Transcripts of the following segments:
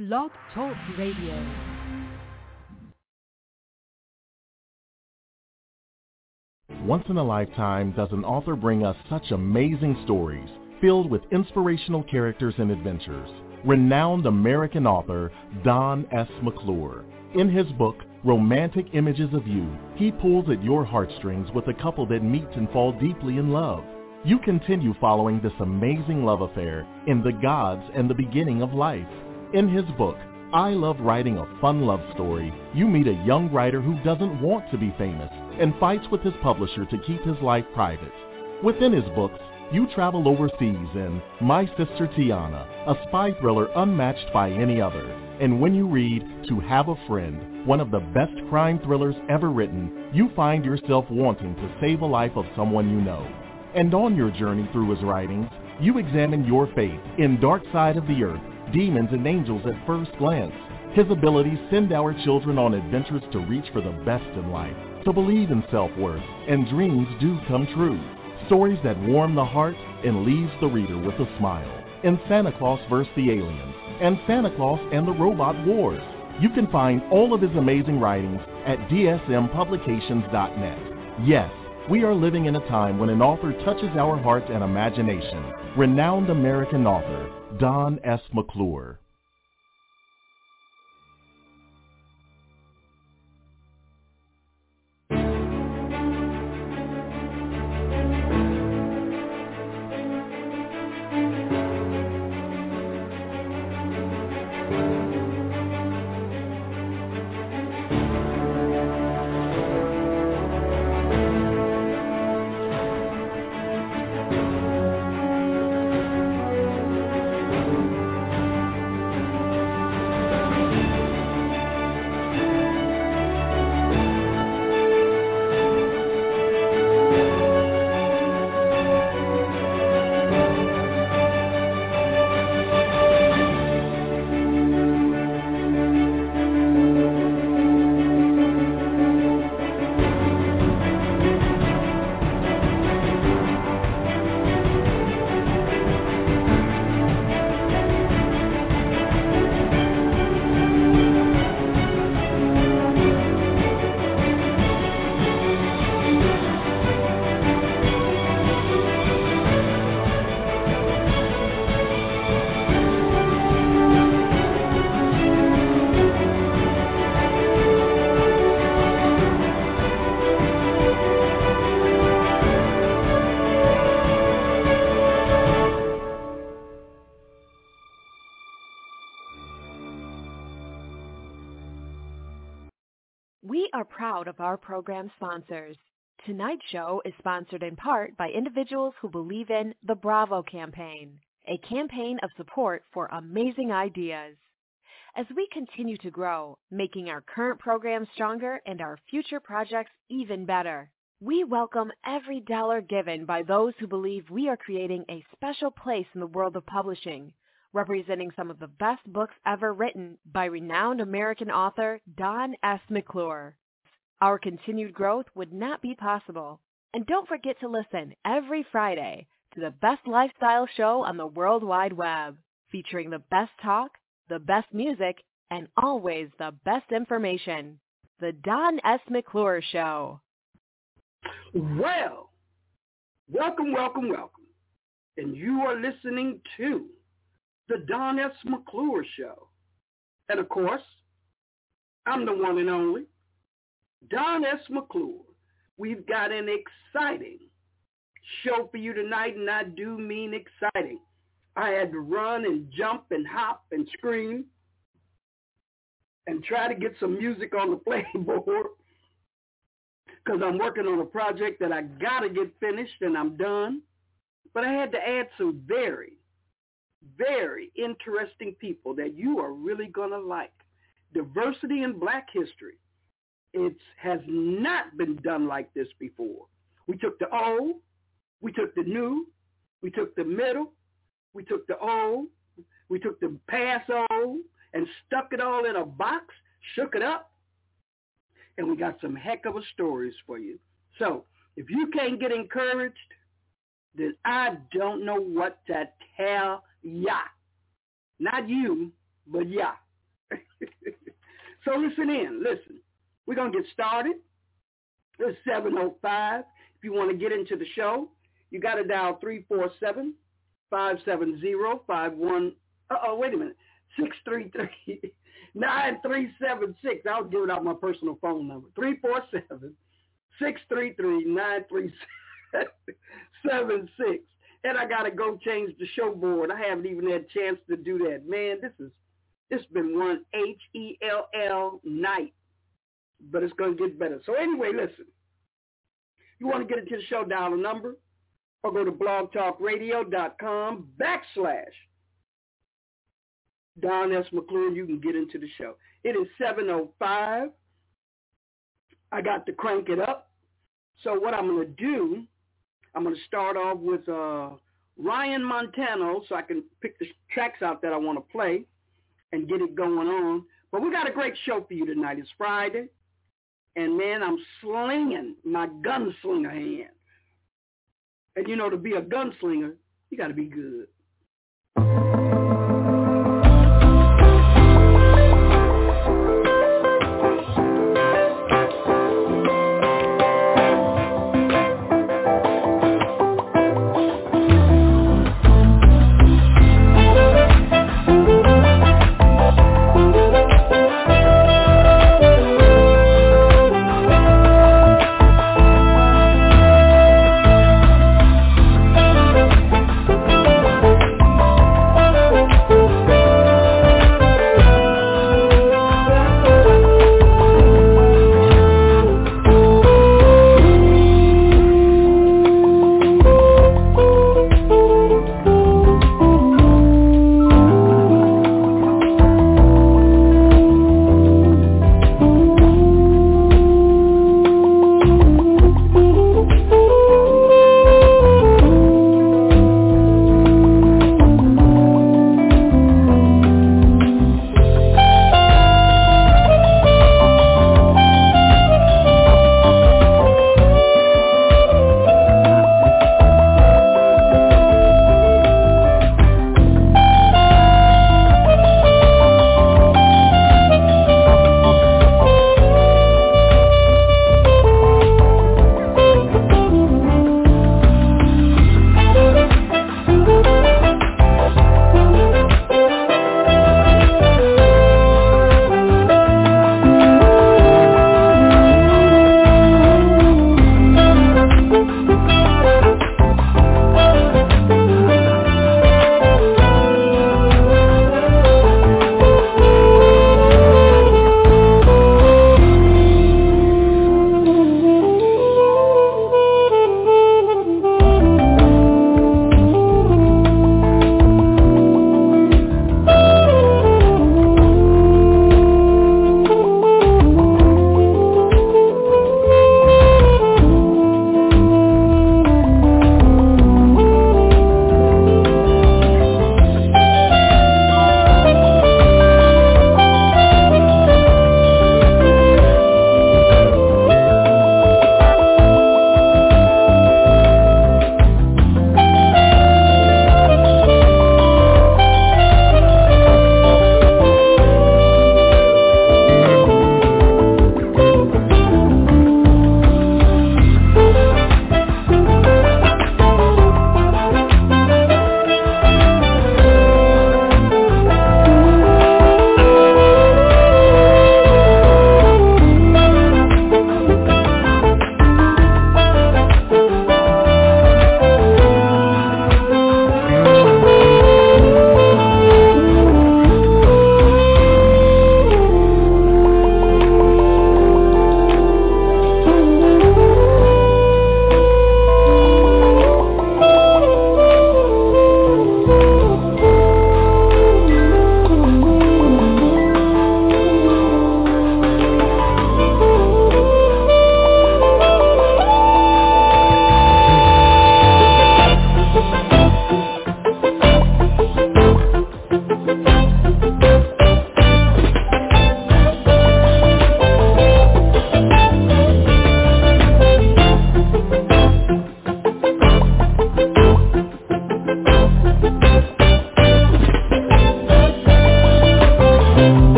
Blog Talk Radio. Once in a lifetime does an author bring us such amazing stories filled with inspirational characters and adventures. Renowned American author Don S. McClure. In his book, Romantic Images of You, he pulls at your heartstrings with a couple that meet and fall deeply in love. You continue following this amazing love affair in The Gods and the Beginning of Life. In his book, I Love Writing a Fun Love Story, you meet a young writer who doesn't want to be famous and fights with his publisher to keep his life private. Within his books, you travel overseas in My Sister Tiana, a spy thriller unmatched by any other. And when you read To Have a Friend, one of the best crime thrillers ever written, you find yourself wanting to save a life of someone you know. And on your journey through his writings, you examine your faith in Dark Side of the Earth, Demons and Angels at First Glance. His abilities send our children on adventures to reach for the best in life, to believe in self-worth, and dreams do come true. Stories that warm the heart and leaves the reader with a smile. In Santa Claus vs. the Aliens and Santa Claus and the Robot Wars. You can find all of his amazing writings at dsmpublications.net. Yes, we are living in a time when an author touches our hearts and imagination. Renowned American author Don S. McClure. Of our program sponsors. Tonight's show is sponsored in part by individuals who believe in the Bravo campaign, a campaign of support for amazing ideas. As we continue to grow, making our current program stronger and our future projects even better, we welcome every dollar given by those who believe we are creating a special place in the world of publishing, representing some of the best books ever written by renowned American author Don S. McClure. Our continued growth would not be possible. And don't forget to listen every Friday to the best lifestyle show on the World Wide Web, featuring the best talk, the best music, and always the best information. The Don S. McClure Show. Well, welcome. And you are listening to the Don S. McClure Show. And of course, I'm the one and only Don S. McClure. We've got an exciting show for you tonight, and I do mean exciting. I had to run and jump and hop and scream and try to get some music on the playboard because I'm working on a project that I got to get finished, and I'm done. But I had to add some very, very interesting people that you are really going to like. Diversity in Black history. It has not been done like this before. We took the old, we took the new, we took the middle, we took the old, we took the past old, and stuck it all in a box, shook it up, and we got some heck of a stories for you. So if you can't get encouraged, then I don't know what to tell ya. Not you, but ya. So listen in. Listen. We're going to get started. It's 7:05. If you want to get into the show, you got to dial 347-570-51. Wait a minute. 633-9376. I'll give it out my personal phone number. 347-633-9376. And I got to go change the show board. I haven't even had a chance to do that. Man, it's been one HELL night. But it's going to get better. So anyway, listen. You want to get into the show, dial a number or go to blogtalkradio.com/Don S. McClure. You can get into the show. It is 7:05. I got to crank it up. So what I'm going to do, I'm going to start off with Ryan Montano so I can pick the tracks out that I want to play and get it going on. But we got a great show for you tonight. It's Friday. And, man, I'm slinging my gunslinger hand. And, you know, to be a gunslinger, you got to be good.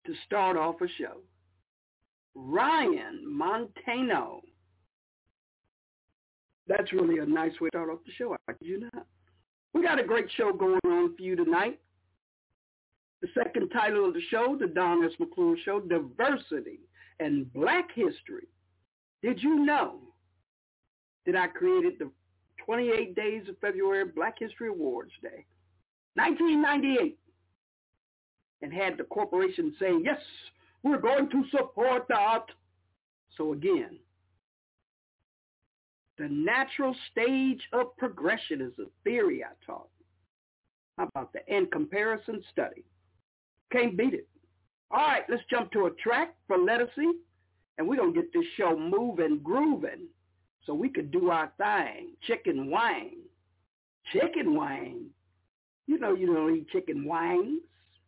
to start off a show. Ryan Montano. That's really a nice way to start off the show, I kid you not. We got a great show going on for you tonight. The second title of the show, the Don S. McClure Show, Diversity and Black History. Did you know that I created the 28 Days of February Black History Awards Day, 1998, and had the corporation saying, yes, we're going to support that. So again, the natural stage of progression is a theory I taught. How about that? And comparison study. Can't beat it. All right, let's jump to a track for Lettucey, and we're going to get this show moving, grooving, so we could do our thing. Chicken wang. Chicken wang. You know you don't eat chicken wangs.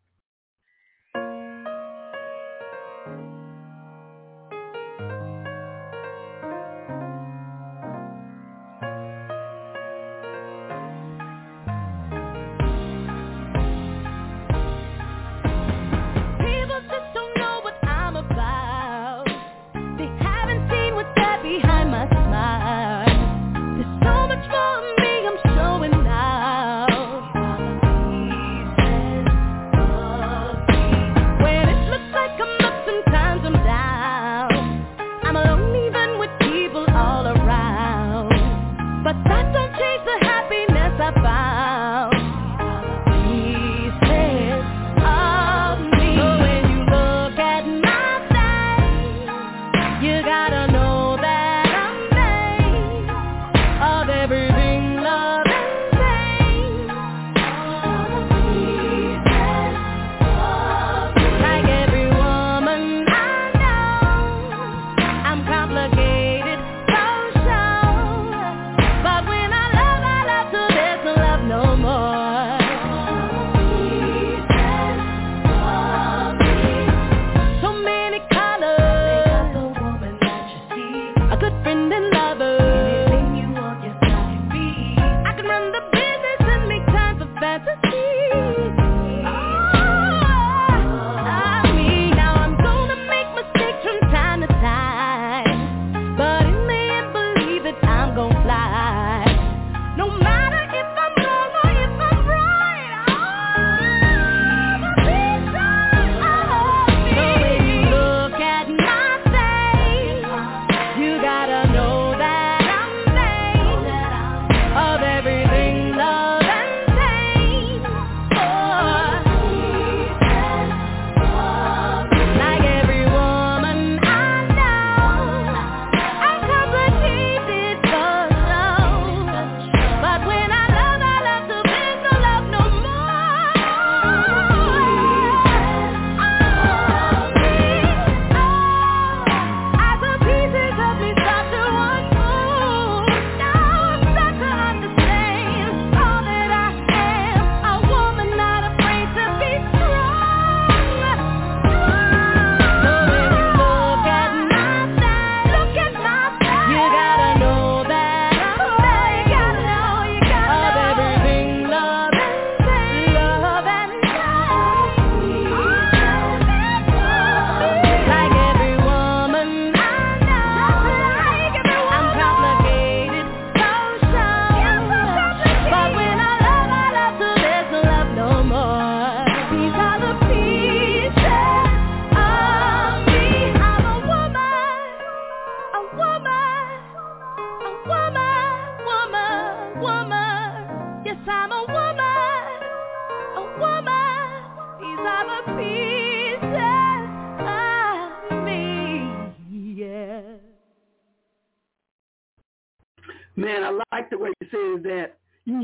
Man, I like the way you said that.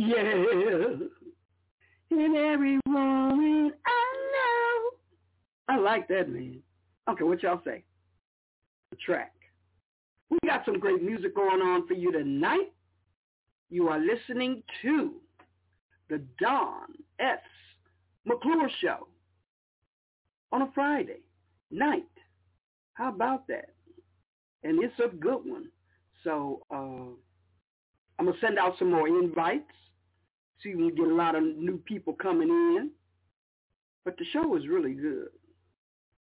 Yeah. And every woman I know. I like that, man. Okay, what y'all say? The track. We got some great music going on for you tonight. You are listening to the Don S. McClure Show on a Friday night. How about that? And it's a good one. So I'm going to send out some more invites. See if we get a lot of new people coming in. But the show is really good.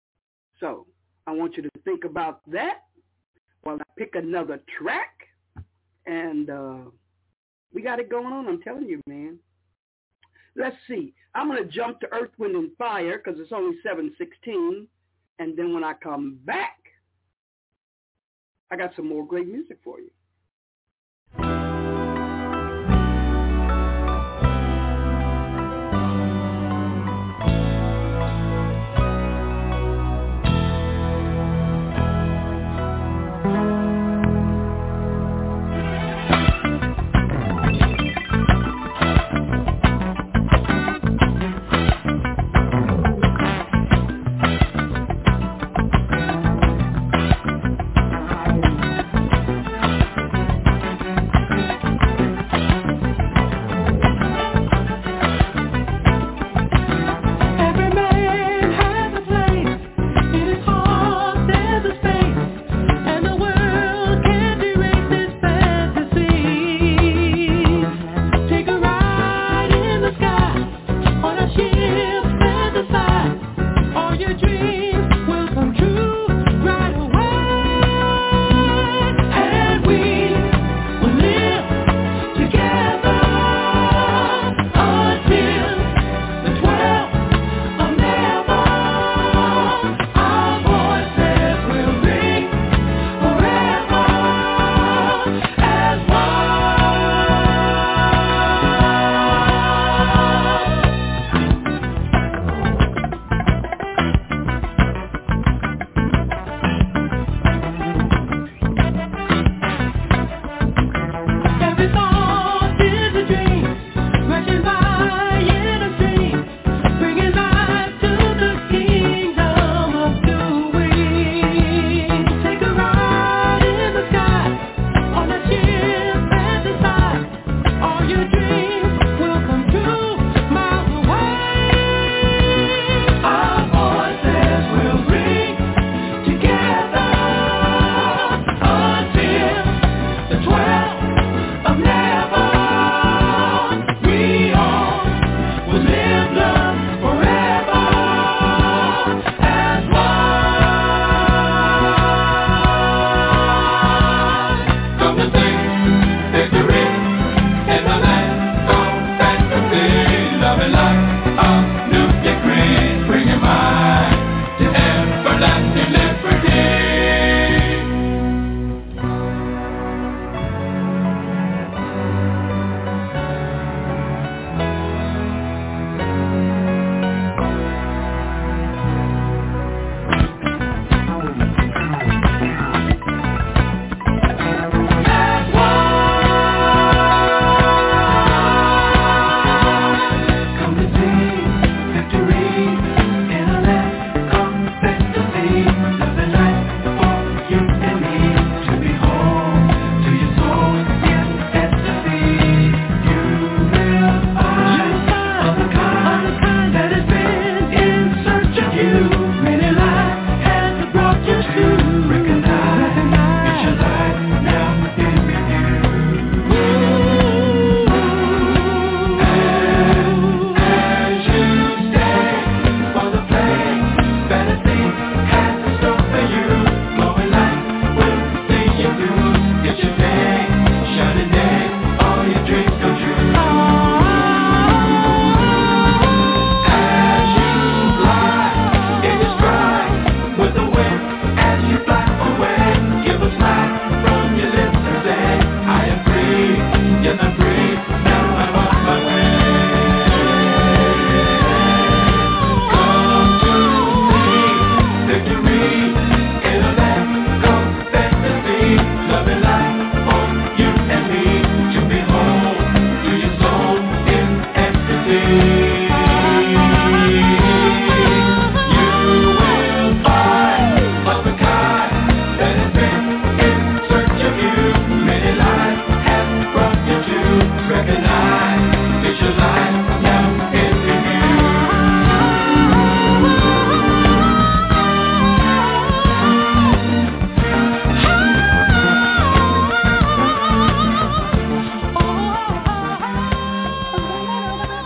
So I want you to think about that while I pick another track. And we got it going on, I'm telling you, man. Let's see. I'm going to jump to Earth, Wind, and Fire because it's only 7:16. And then when I come back, I got some more great music for you.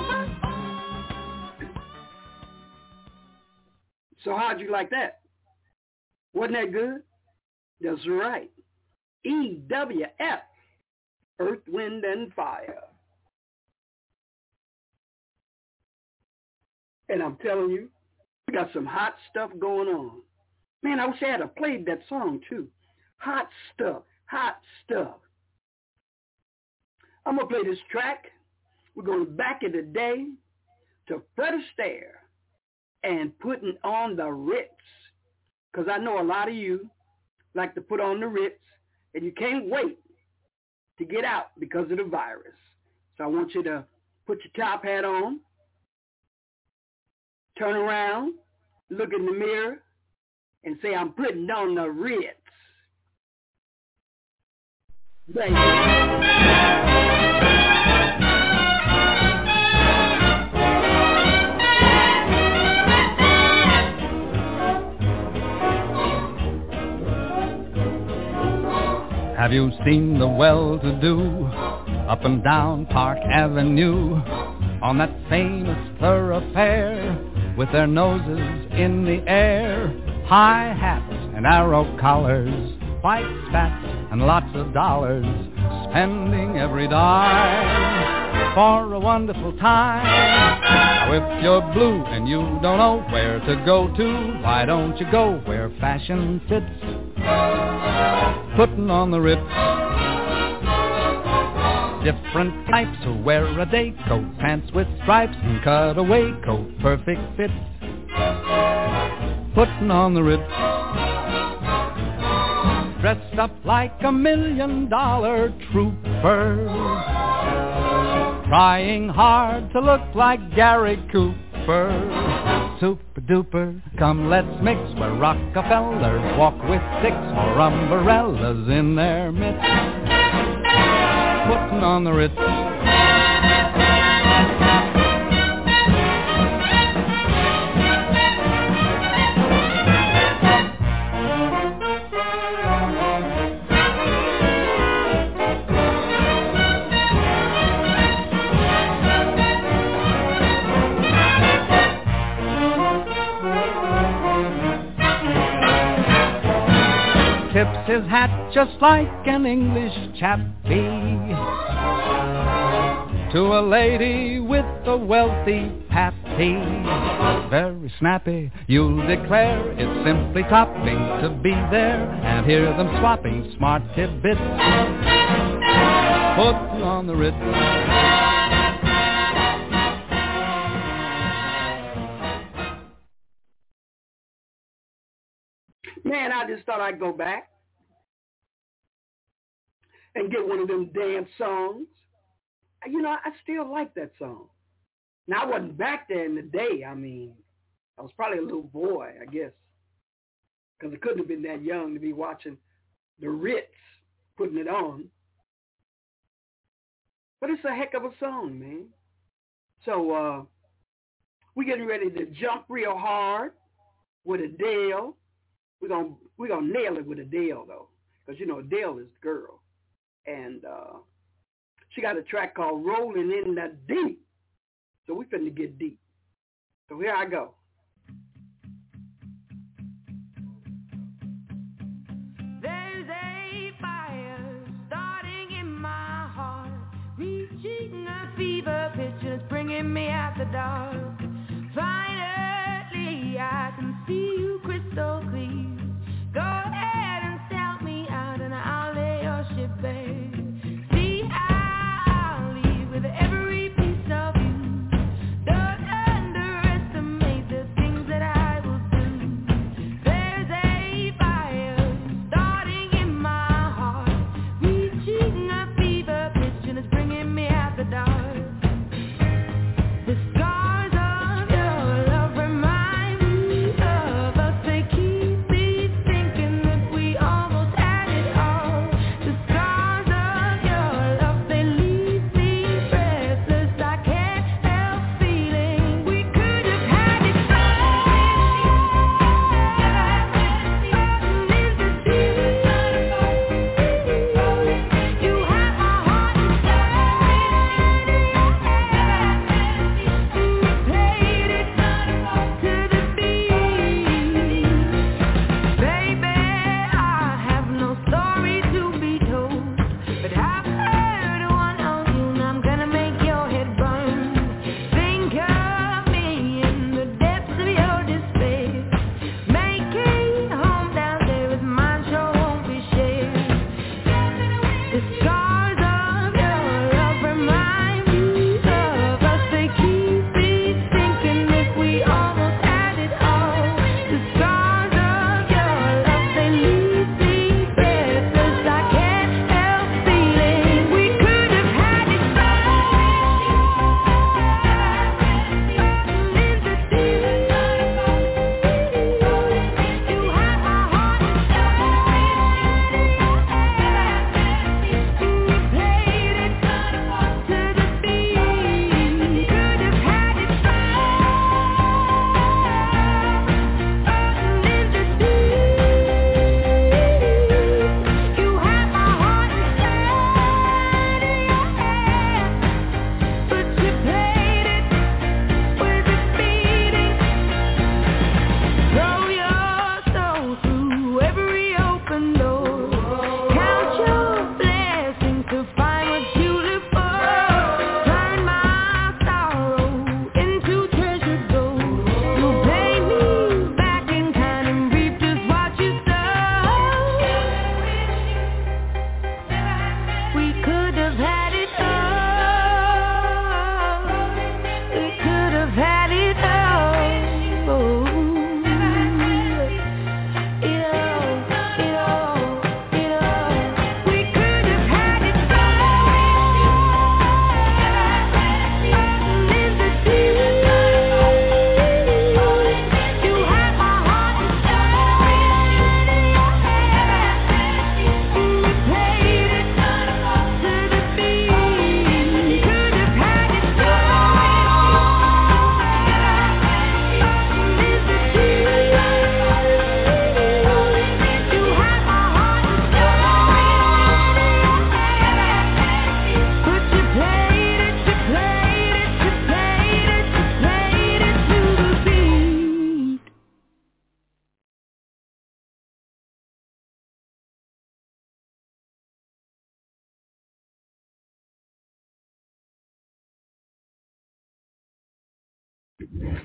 So how'd you like that? Wasn't that good? That's right. EWF, Earth, Wind, and Fire. And I'm telling you, we got some hot stuff going on. Man, I wish I had played that song too. Hot stuff, hot stuff. I'm going to play this track. We're going back in the day to Fred Astaire and putting on the Ritz. Because I know a lot of you like to put on the Ritz, and you can't wait to get out because of the virus. So I want you to put your top hat on, turn around, look in the mirror, and say, I'm putting on the Ritz. Have you seen the well-to-do up and down Park Avenue on that famous thoroughfare with their noses in the air, high hats and arrow collars, white spats and lots of dollars, spending every dime for a wonderful time? Now if you're blue and you don't know where to go to, why don't you go where fashion fits? Putting on the Ritz. Different types who wear a day coat, pants with stripes and cutaway coat, perfect fit. Putting on the Ritz. Dressed up like $1 million trooper, trying hard to look like Gary Cooper. Super duper, come let's mix where Rockefellers walk with sticks or umbrellas in their midst. Putting on the Ritz. Tips his hat just like an English chappie to a lady with a wealthy pappy. Very snappy, you'll declare it's simply topping to be there and hear them swapping smart tidbits. Put on the Ritz. Man, I just thought I'd go back and get one of them dance songs. You know, I still like that song. Now, I wasn't back there in the day. I mean, I was probably a little boy, I guess, because I couldn't have been that young to be watching the Ritz putting it on. But it's a heck of a song, man. So we're getting ready to jump real hard with Adele. We're gonna nail it with Adele, though, because, you know, Adele is the girl. And she got a track called Rolling in the Deep. So we finna get deep. So here I go. There's a fire starting in my heart, reaching a fever pitch, it's bringing me out the dark. Finally, I can see you crystal clear. Go ahead and sell me out and I'll lay your ship bare. See, I'll leave with every piece of you. Don't underestimate the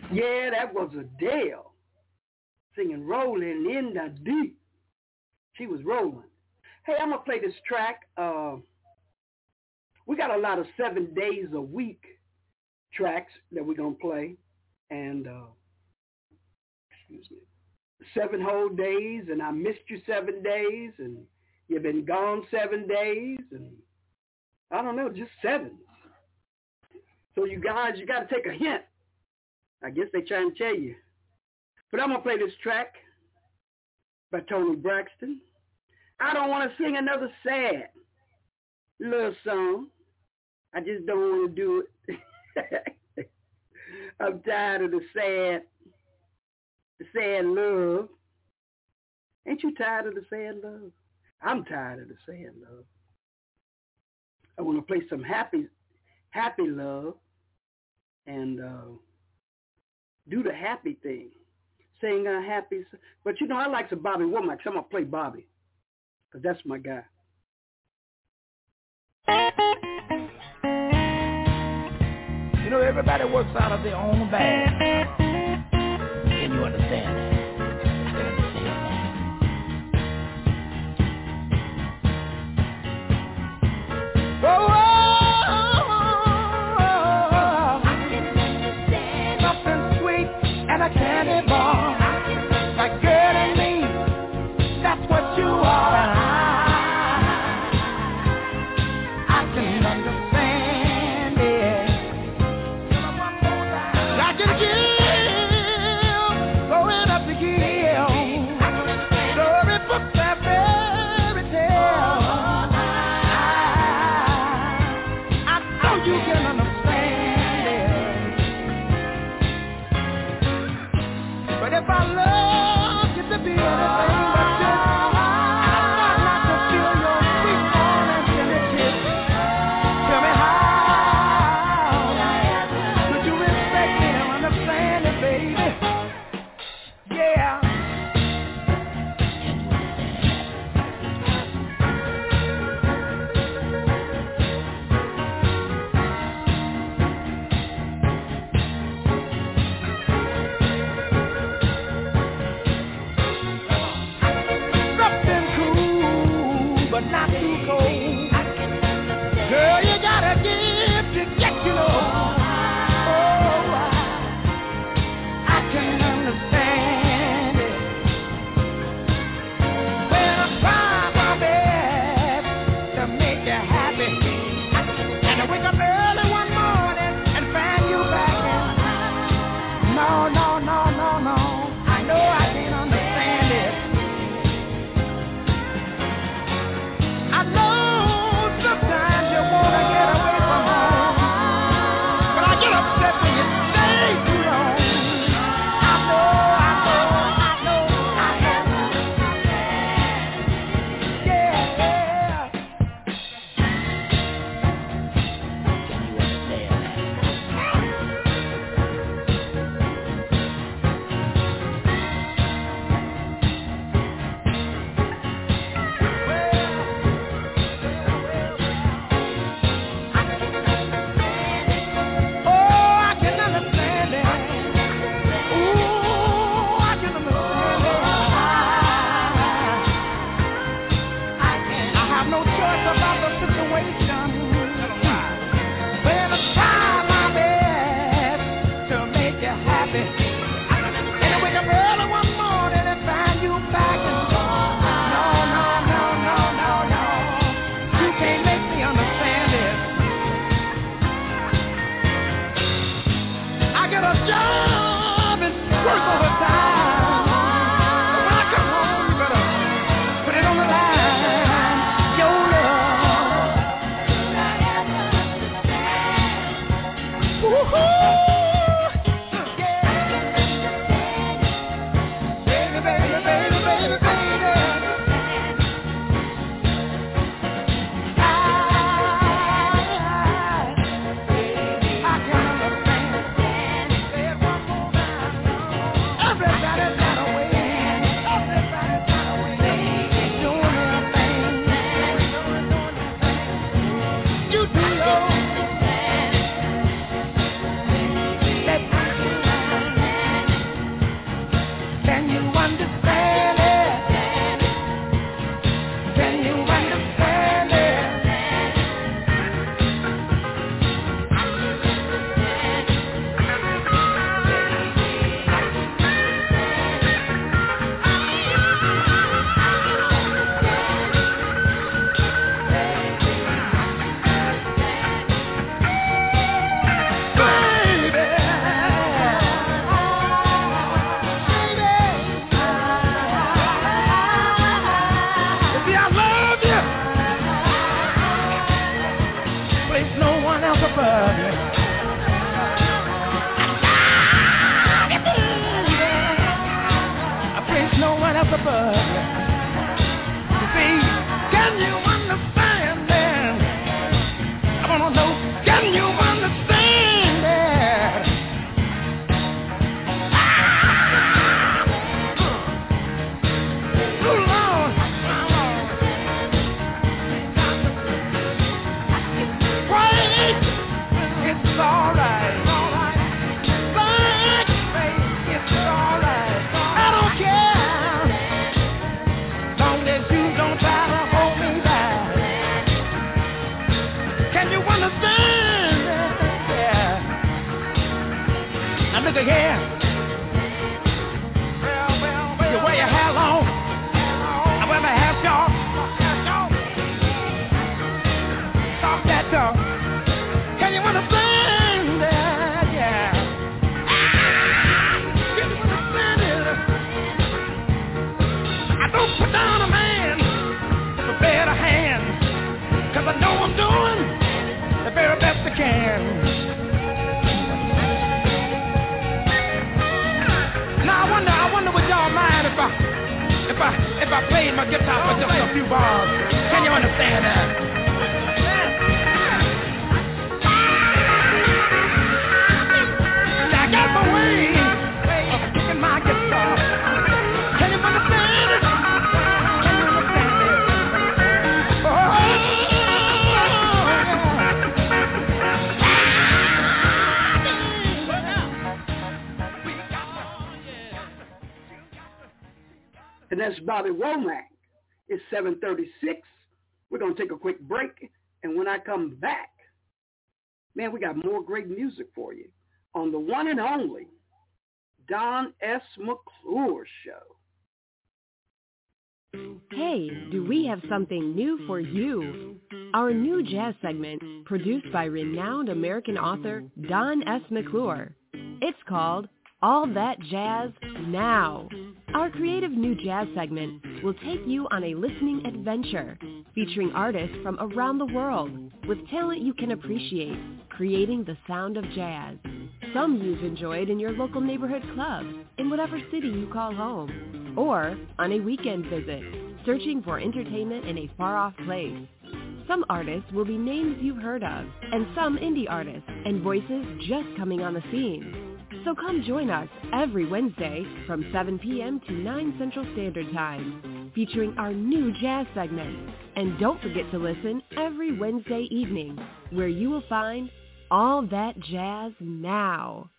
Yeah, that was Adele singing Rolling in the Deep. She was rolling. Hey, I'm going to play this track. We got a lot of 7 days a week tracks that we're going to play. And, 7 whole days, and I missed you 7 days, and you've been gone 7 days, and I don't know, just 7. So you guys, you got to take a hint. I guess they trying to tell you. But I'm going to play this track by Tony Braxton. I don't want to sing another sad love song. I just don't want to do it. I'm tired of the sad love. Ain't you tired of the sad love? I'm tired of the sad love. I want to play some happy love and do the happy thing. Sing happy. But I like some Bobby Womack, so I'm going to play Bobby because that's my guy. Everybody works out of their own bag. Can you understand that? Something sweet and a candy bar. Like girl and me, that's what you are. I can understand it. I can give, going up no one else above you. See, can you understand that? I wanna know, can you understand that? Oh Lord, wait, it's alright. It's alright. I don't care, long as you don't try to hold me back. Can you understand that? Yeah. Now look again. You wear your hair long, I wear my hair short. Stop that talk. Can you understand that? Yeah. Can you understand it? I don't put down a man with a better hand, 'cause I know I'm doing the very best I can. Now I wonder would y'all mind if I played my guitar for just a few bars? Can you understand that? I got my way of picking my guitar. Can you understand it? Can you understand it? Oh, And that's Bobby Womack. It's 7:36. We're going to take a quick break. And when I come back, man, we got more great music for you on the one and only Don S. McClure Show. Hey, do we have something new for you? Our new jazz segment, produced by renowned American author Don S. McClure. It's called All That Jazz Now. Our creative new jazz segment will take you on a listening adventure, featuring artists from around the world with talent you can appreciate, creating the sound of jazz. Some you've enjoyed in your local neighborhood club, in whatever city you call home, or on a weekend visit, searching for entertainment in a far-off place. Some artists will be names you've heard of, and some indie artists and voices just coming on the scene. So come join us every Wednesday from 7 p.m. to 9 Central Standard Time, featuring our new jazz segment. And don't forget to listen every Wednesday evening, where you will find All That Jazz Now.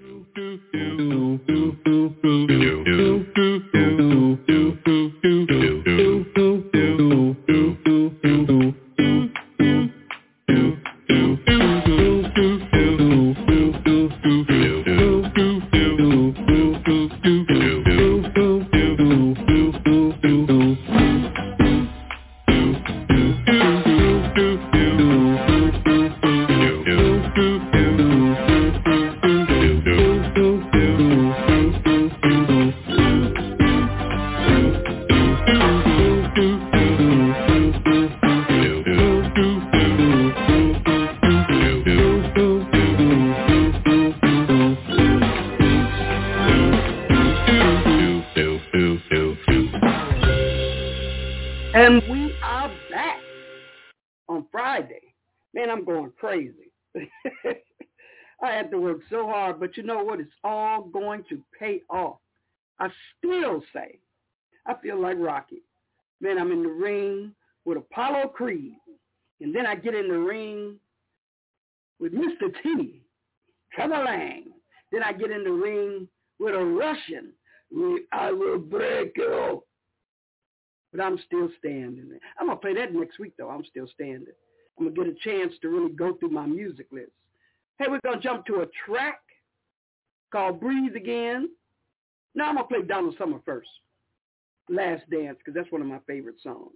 And we are back on Friday. Man, I'm going crazy. I had to work so hard, but you know what? It's all going to pay off. I still say, I feel like Rocky. Man, I'm in the ring with Apollo Creed. And then I get in the ring with Mr. T, Trevor Lang. Then I get in the ring with a Russian. I will break you. But I'm still standing. I'm going to play that next week, though. I'm still standing. I'm going to get a chance to really go through my music list. Hey, we're going to jump to a track called Breathe Again. Now I'm going to play Donald Summer first. Last Dance, because that's one of my favorite songs.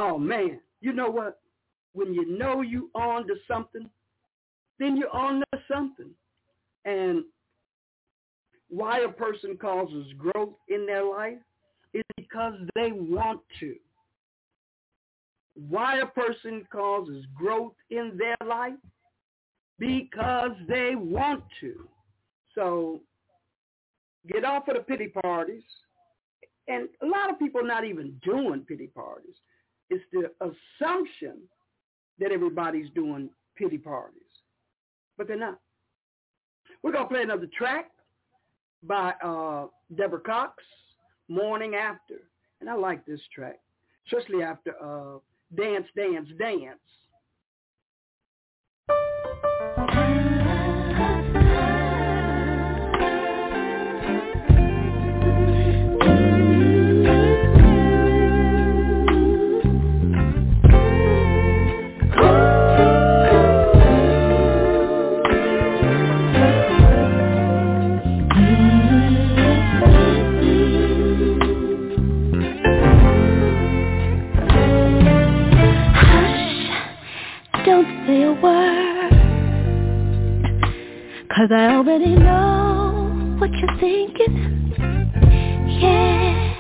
Oh, man. You know what? When you know you on to something, then you're on to something. And why a person causes growth in their life is because they want to. Why a person causes growth in their life? Because they want to. So get off of the pity parties. And a lot of people are not even doing pity parties. It's the assumption that everybody's doing pity parties. But they're not. We're going to play another track by Deborah Cox, Morning After. And I like this track, especially after Dance, Dance, Dance. Say a word, 'cause I already know what you're thinking. Yeah,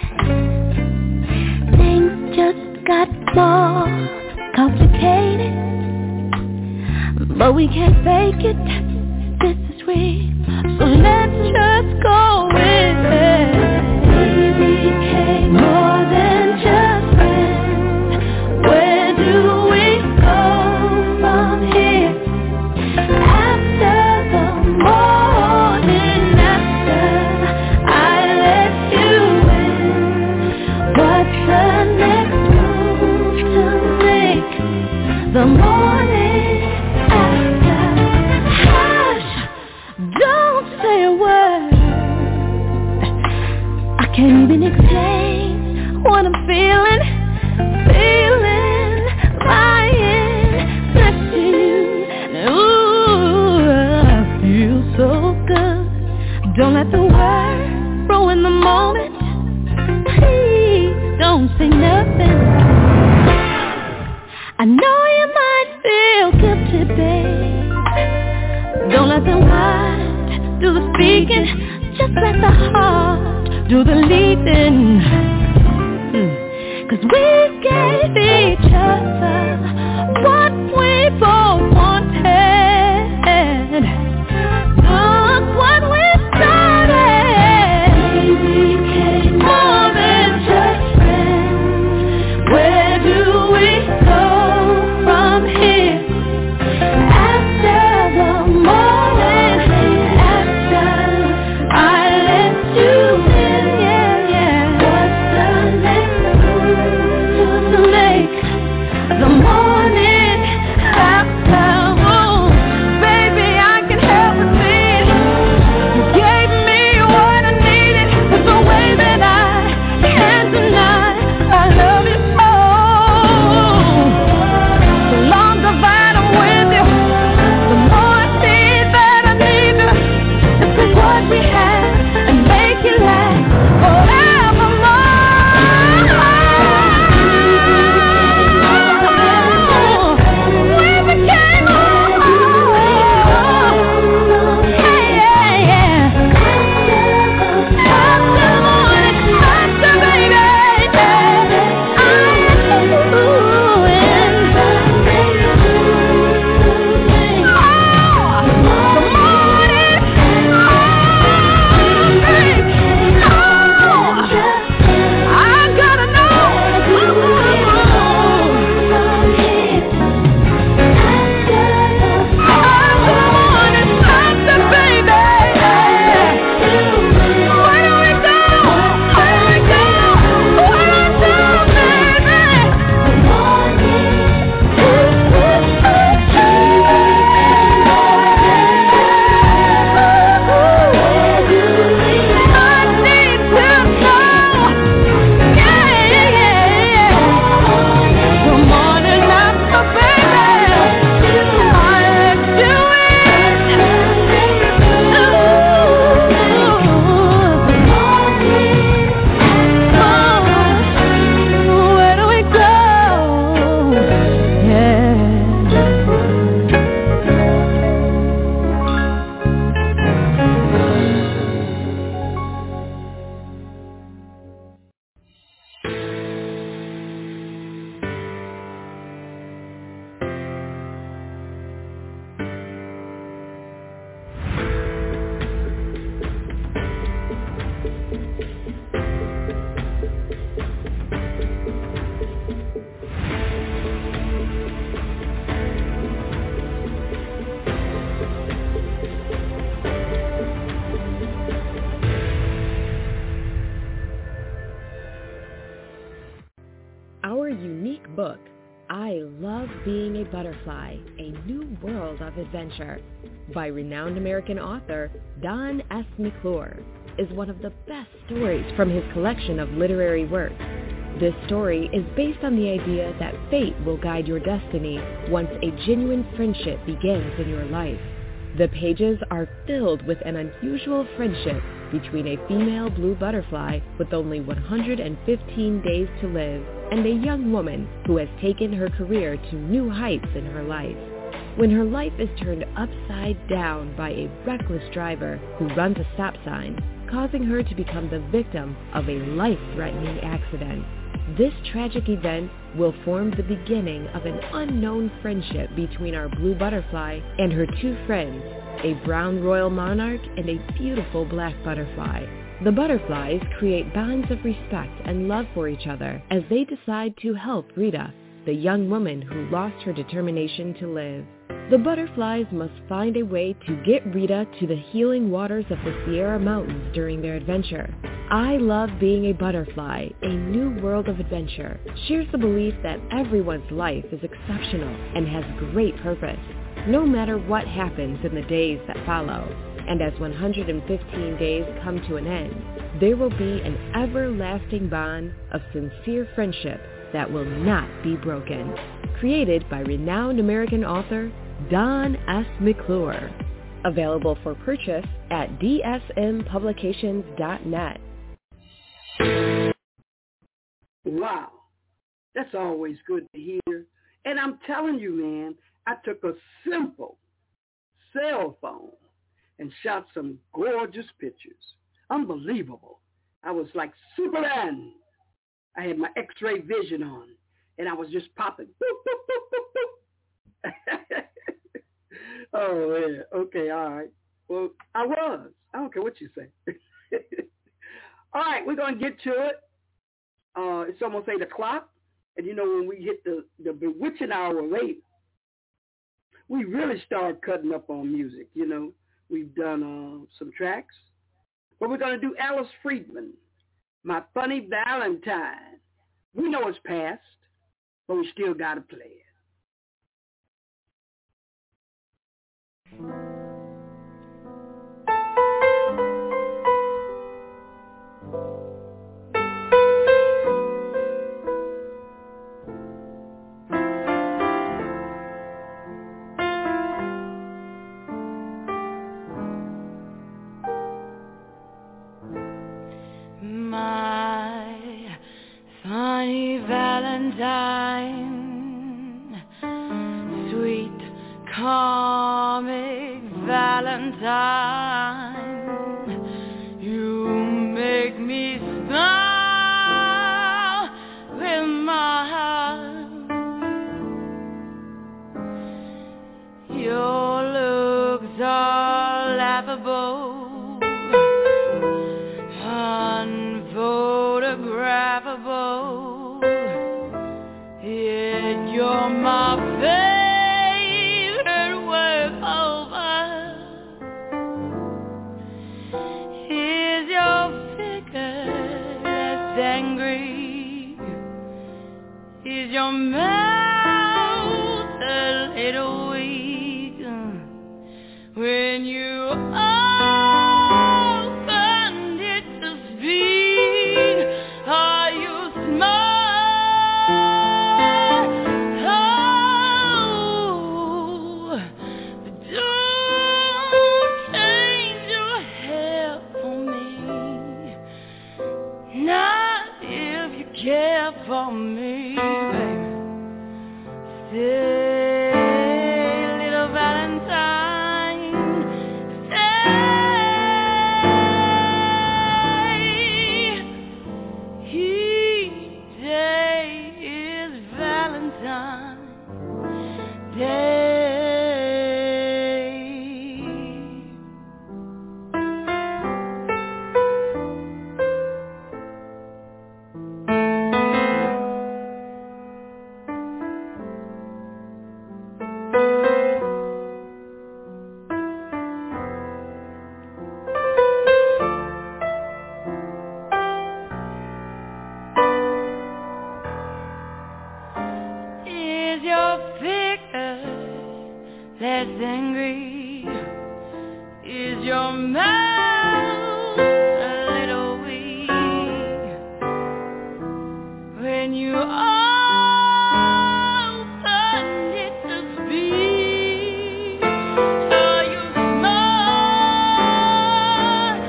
things just got more complicated, but we can't fake it, this is real, so let's just go with it. We became more than just friends. Where do we go from here? After the morning after I let you in, what's the next move to make? The morning after. Hush, don't say a word. I can't even explain what I'm feeling lying next to you. Ooh, I feel so good. Don't let the words ruin the moment. Please don't say nothing. I know you might feel guilty, babe. Don't let the words do the speaking. Just let the heart do the leading. 'Cause we gave each other what we both wanted. Look what we started. We became more than just friends. Where do we go from here? After the morning after I let you in, yeah, yeah. What's the Our unique book, I Love Being a Butterfly, A New World of Adventure, by renowned American author Don S. McClure, is one of the best stories from his collection of literary works. This story is based on the idea that fate will guide your destiny once a genuine friendship begins in your life. The pages are filled with an unusual friendship between a female blue butterfly with only 115 days to live and a young woman who has taken her career to new heights in her life. When her life is turned upside down by a reckless driver who runs a stop sign, causing her to become the victim of a life-threatening accident. This tragic event will form the beginning of an unknown friendship between our blue butterfly and her two friends, a brown royal monarch and a beautiful black butterfly. The butterflies create bonds of respect and love for each other as they decide to help Rita, the young woman who lost her determination to live. The butterflies must find a way to get Rita to the healing waters of the Sierra Mountains during their adventure. I Love Being a Butterfly, A New World of Adventure shares the belief that everyone's life is exceptional and has great purpose, no matter what happens in the days that follow. And as 115 days come to an end, there will be an everlasting bond of sincere friendship that will not be broken. Created by renowned American author Don S. McClure. Available for purchase at dsmpublications.net. Wow. That's always good to hear. And I'm telling you, man, I took a simple cell phone and shot some gorgeous pictures. Unbelievable. I was like Superman. I had my X-ray vision on, and I was just popping. Boop, boop, boop, boop, boop. Oh, yeah. Okay, all right. Well, I don't care what you say. All right, we're going to get to it. It's almost 8 o'clock. And, you know, when we hit the bewitching hour of 8, we really start cutting up on music, you know. We've done some tracks. But we're going to do Alice Friedman, My Funny Valentine. We know it's past, but we still got to play it. Valentine, sweet comic Valentine, you make me smile with my heart. Your looks are laughable, unphotographable. You're my favorite work of art. Is your figure less angry? Is your mouth a little weak when you open it to speak? Are you smart? Care for me, baby. Stay, little Valentine. Stay. Each day is Valentine Day. thicker, less angry? Is your mouth a little weak when you open it to speak? Are you smart?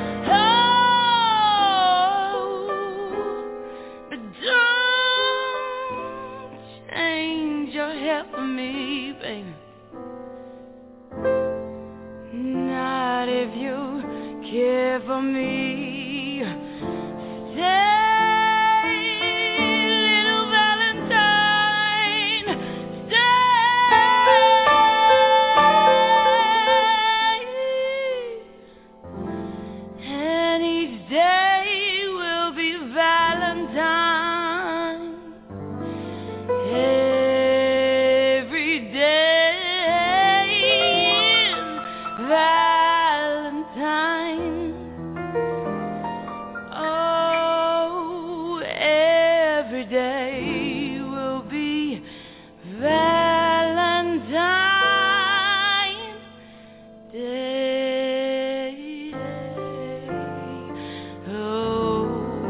Oh, but don't change your hair for me, baby. Not if you care for me. Stay, little Valentine. Stay. And each day will be Valentine. Every day is Valentine. Oh, every day will be Valentine Day. Oh.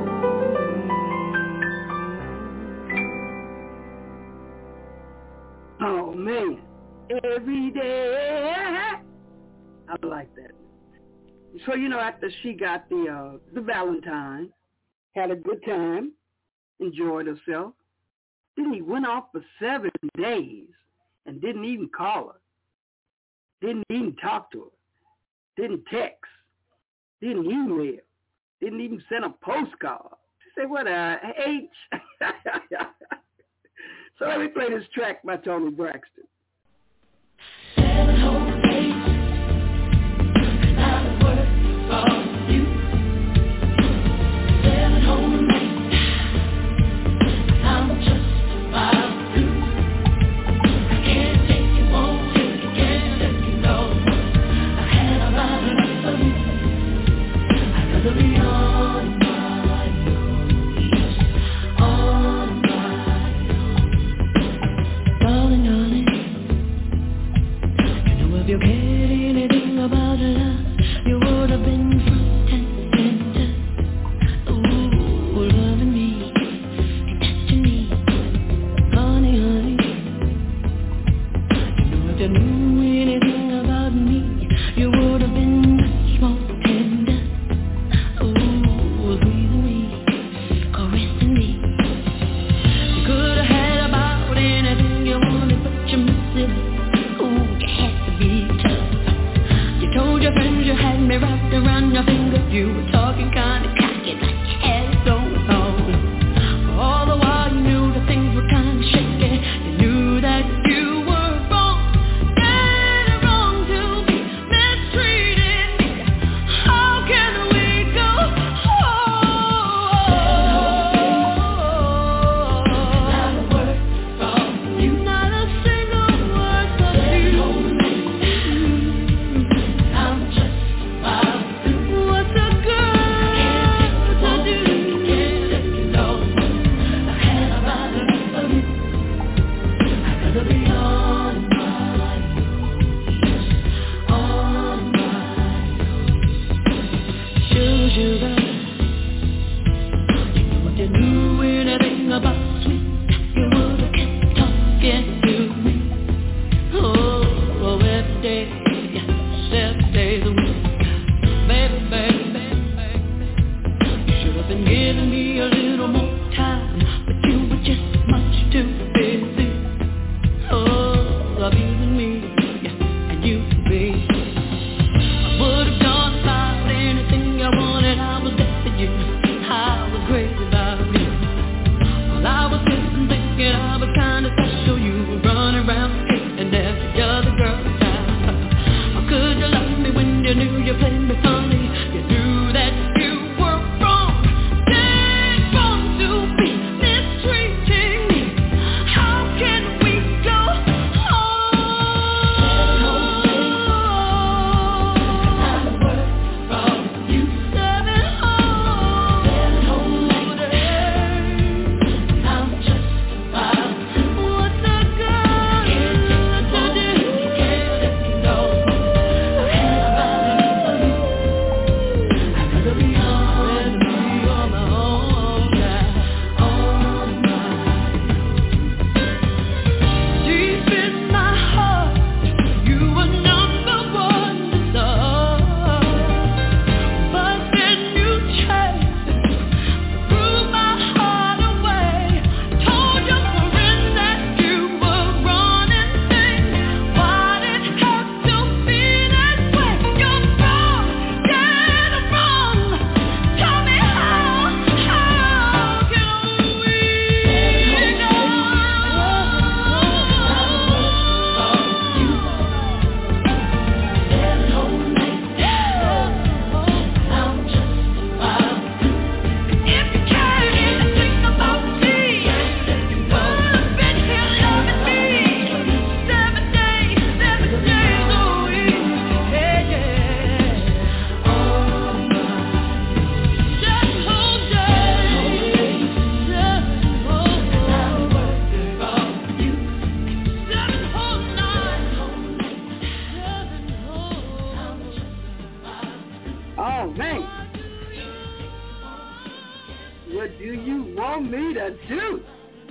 Oh, man. Every day. I like that. So, after she got the Valentine, had a good time, enjoyed herself, then he went off for 7 days and didn't even call her, didn't even talk to her, didn't text, didn't email, didn't even send a postcard. She said, what a H. So let me play this track by Tony Braxton. 7 whole days, not a word from you. 7 whole nights, I'm just about through. I can't take it, won't take it, can't let you go. I had about enough of you. I'd rather be on my own, on my own. Darling, darling. that too.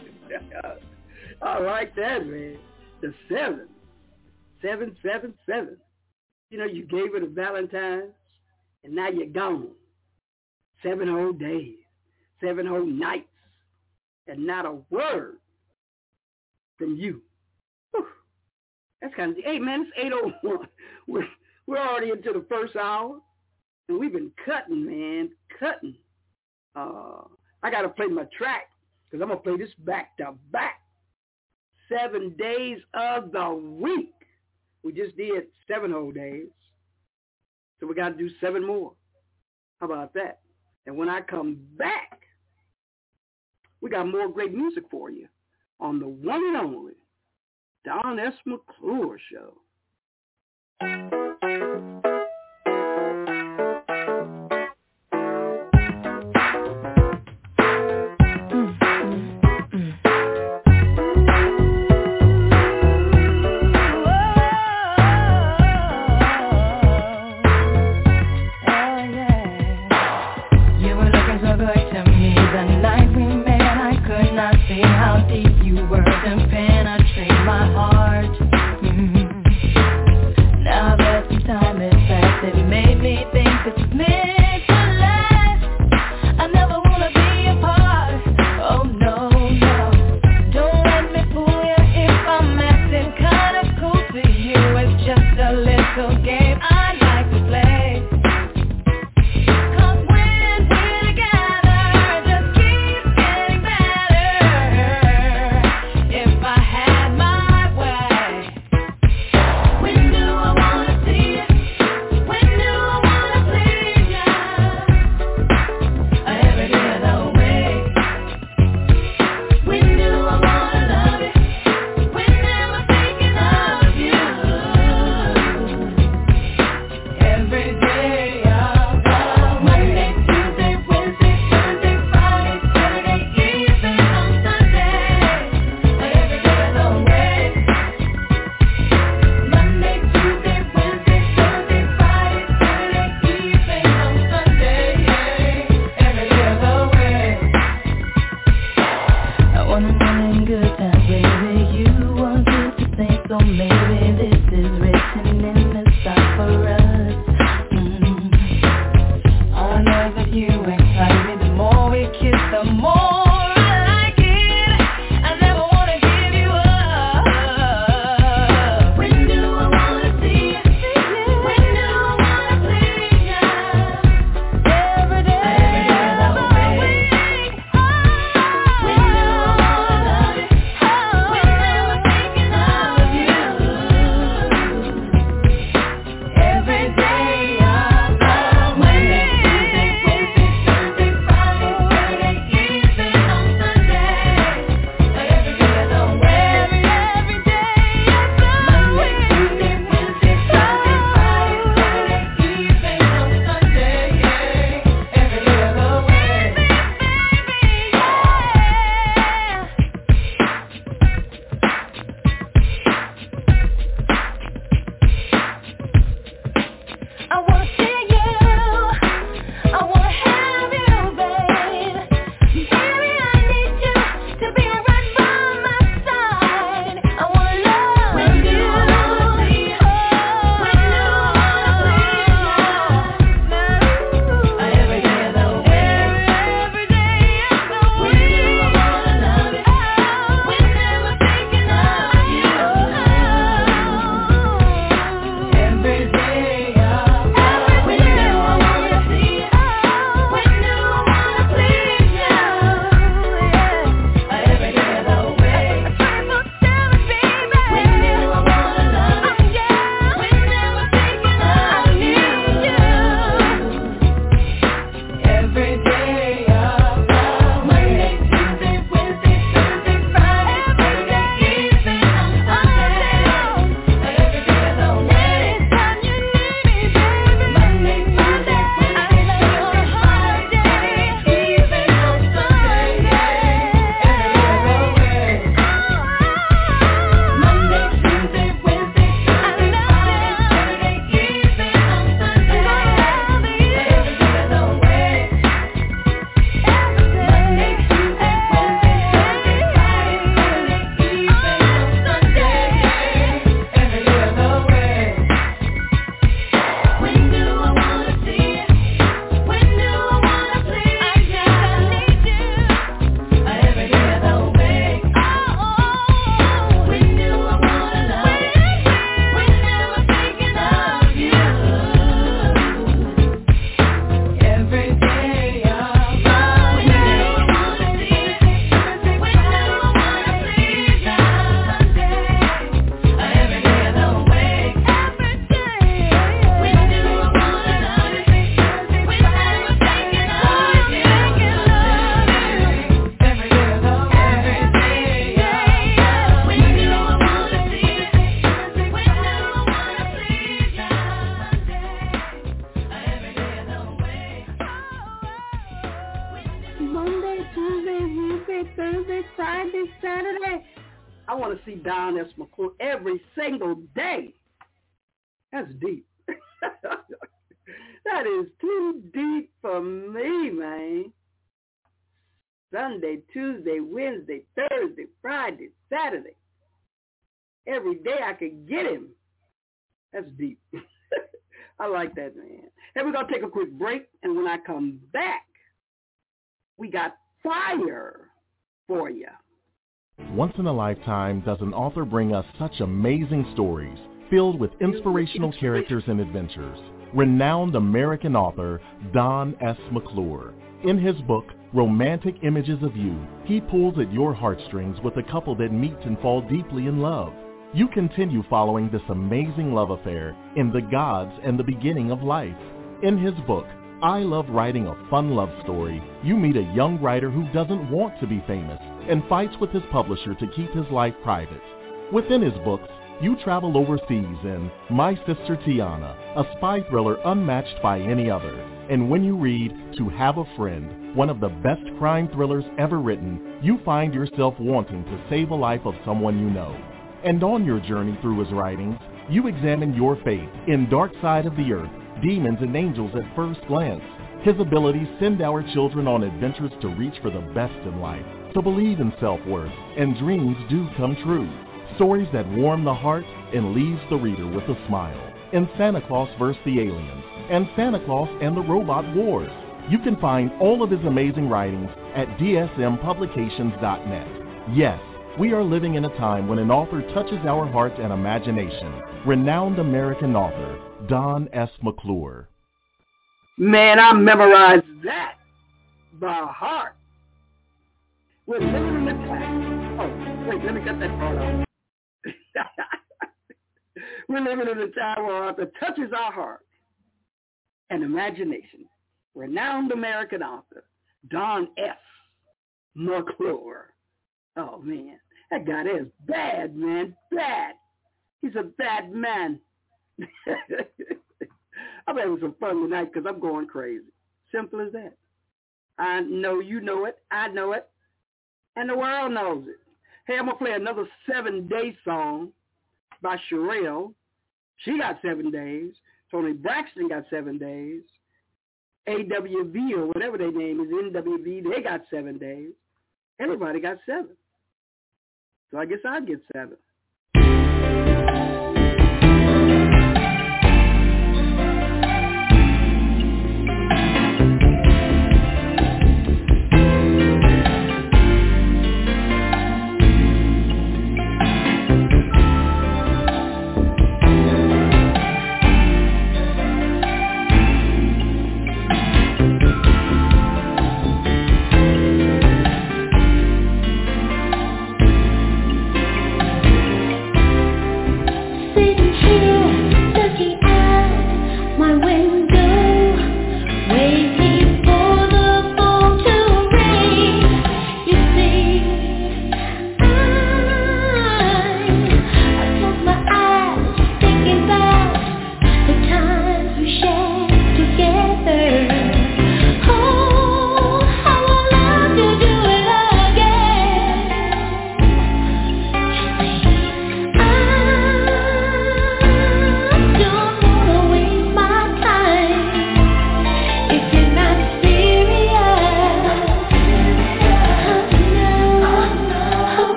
I like that, man. The 7. 777. You know, you gave her the Valentine's, and now you're gone. 7 whole days, 7 whole nights, and not a word from you. Whew. That's kind of, hey man, it's 8:01. We're already into the first hour, and we've been cutting, man, cutting. I got to play my track, because I'm going to play this back to back. 7 days of the week. We just did 7 whole days. So we got to do 7 more. How about that? And when I come back, we got more great music for you on the one and only Don S. McClure Show. Now that want to see Don S. McClure every single day. That's deep. That is too deep for me, man. Sunday, Tuesday, Wednesday, Thursday, Friday, Saturday. Every day I could get him. That's deep. I like that, man. Hey, we're going to take a quick break, and when I come back, we got fire for you. Once in a lifetime does an author bring us such amazing stories filled with inspirational characters and adventures. Renowned American author Don S. McClure. In his book, Romantic Images of You, he pulls at your heartstrings with a couple that meet and fall deeply in love. You continue following this amazing love affair in The Gods and the Beginning of Life. In his book, I Love Writing a Fun Love Story, you meet a young writer who doesn't want to be famous and fights with his publisher to keep his life private. Within his books, you travel overseas in My Sister Tiana, a spy thriller unmatched by any other. And when you read To Have a Friend, one of the best crime thrillers ever written, you find yourself wanting to save a life of someone you know. And on your journey through his writings, you examine your fate in Dark Side of the Earth, Demons and Angels at First Glance. His abilities send our children on adventures to reach for the best in life, to believe in self-worth, and dreams do come true. Stories that warm the heart and leaves the reader with a smile. In Santa Claus vs. the Aliens and Santa Claus and the Robot Wars. You can find all of his amazing writings at dsmpublications.net. Yes, we are living in a time when an author touches our hearts and imagination. Renowned American author Don S. McClure. Man, I memorized that by heart. We're living in the time. Oh, wait, let me get that part off. We're living in a time where author touches our heart and imagination. Renowned American author Don S. McClure. Oh, man. That guy there is bad, man. Bad. He's a bad man. I'm having some fun tonight because I'm going crazy. Simple as that. I know you know it. I know it. And the world knows it. Hey, I'm going to play another 7-day song by Sherelle. She got 7 days. Tony Braxton got 7 days. AWV or whatever their name is, NWV, they got 7 days. Everybody got 7. So I guess I'd get 7.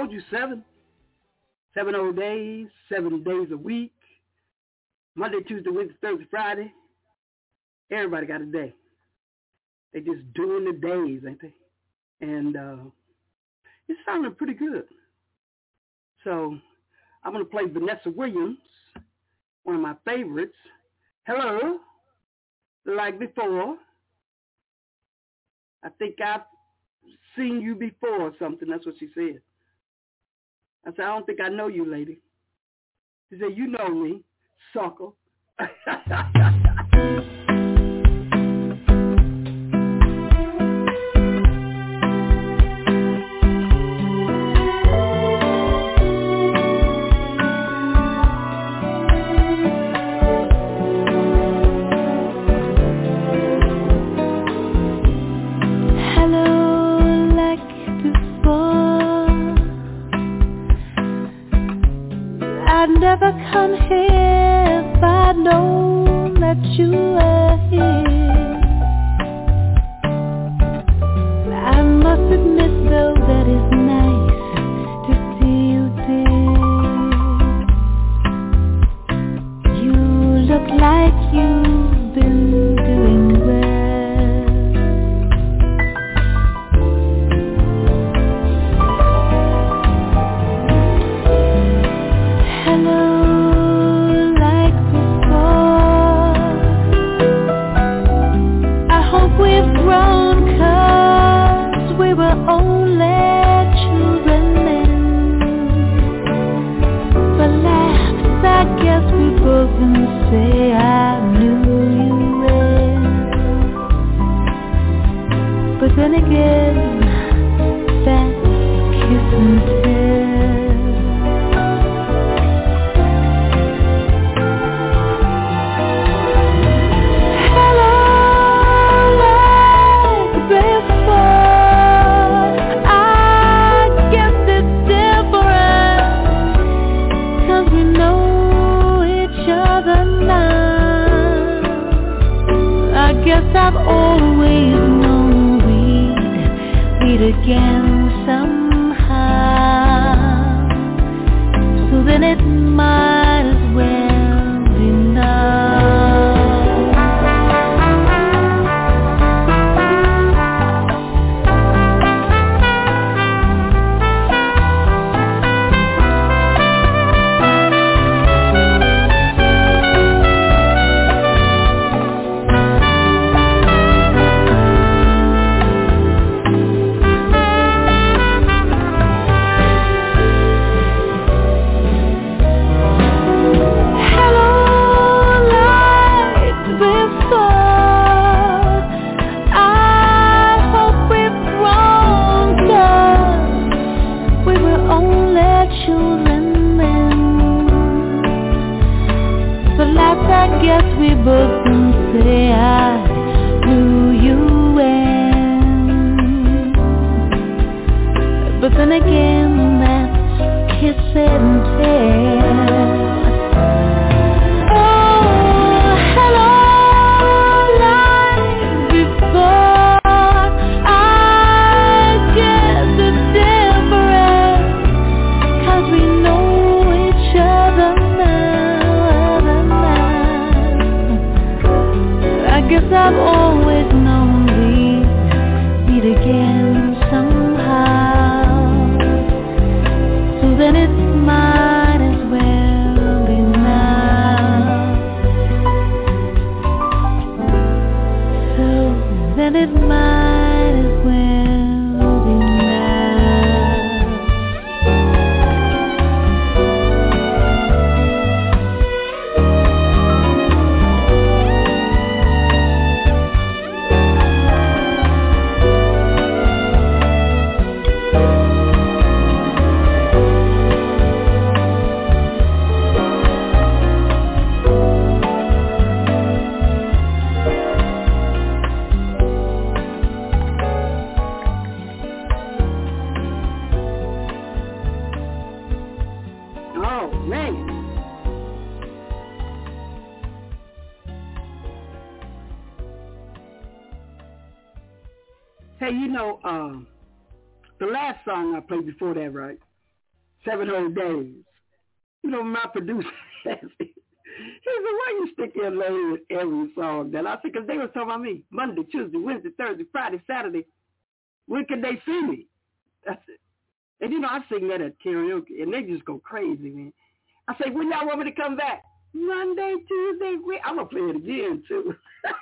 told you 7 whole days, 7 days a week. Monday, Tuesday, Wednesday, Thursday, Friday. Everybody got a day. They just doing the days, ain't they? And it's sounding pretty good. So I'm going to play Vanessa Williams, one of my favorites. Hello, like before. I think I've seen you before or something. That's what she said. I said, I don't think I know you, lady. She said, you know me, sucker. Never come here if I'd known that you were here. I must admit though that it's nice to see you, dear. You look like you've been doing well. Say I knew you well, but then again, that kiss and tell. Hello, like before. I guess it's different, 'cause we know I guess I've always known we'd meet again somehow. So then it might as well be now. Both can say I knew you well, but then again that's kiss and tell. Oh, hello, like before. I guess it's different, 'cause we know each other now. I guess I've always known we'd meet again somehow. So then it might as well be now. So then it might as well be Hey, you know, the last song I played before that, right? 7 whole days. You know, my producer says, he said, why you stick your lady with every song? Then I said, because they were talking about me. Monday, Tuesday, Wednesday, Thursday, Friday, Saturday. When can they see me? That's it. And, you know, I sing that at karaoke, and they just go crazy, man. I say, when y'all want me to come back? Monday, Tuesday, Wednesday. I'm going to play it again, too.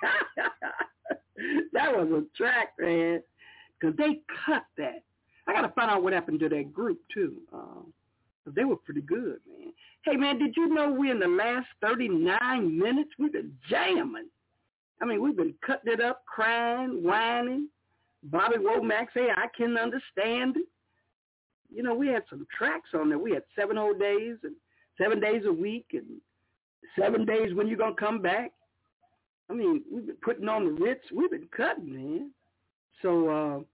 That was a track, man, because they cut that. I got to find out what happened to that group, too. They were pretty good, man. Hey, man, did you know we're in the last 39 minutes? We've been jamming. I mean, we've been cutting it up, crying, whining. Bobby Womack say, I can understand it. You know, we had some tracks on there. We had 7 whole days and 7 days a week and 7 days when you're going to come back. I mean, we've been putting on the Ritz. We've been cutting, man. So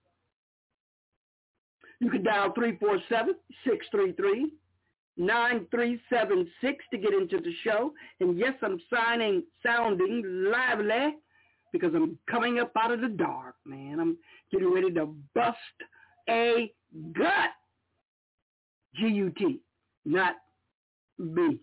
you can dial 347-633-9376 to get into the show. And yes, I'm sounding lively because I'm coming up out of the dark, man. I'm getting ready to bust a gut. G-U-T, not B.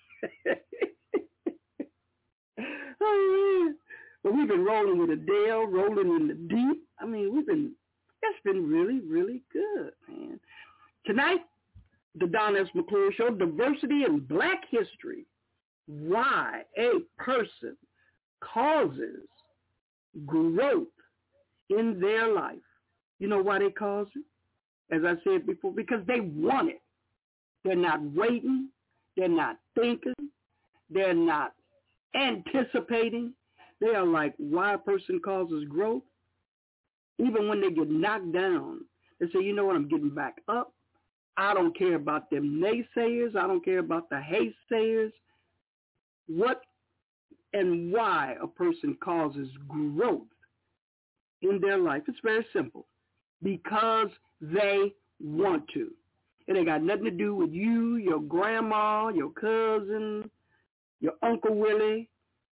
Oh, yeah. But we've been rolling with Adele, rolling in the deep. I mean, it's been really, really good, man. Tonight, the Don S. McClure Show, Diversity in Black History, why a person causes growth in their life. You know why they cause it? As I said before, because they want it. They're not waiting. They're not thinking. They're not anticipating. They are like, why a person causes growth. Even when they get knocked down, they say, you know what, I'm getting back up. I don't care about them naysayers. I don't care about the haysayers. What and why a person causes growth in their life, it's very simple. Because they want to. It ain't got nothing to do with you, your grandma, your cousin, your Uncle Willie,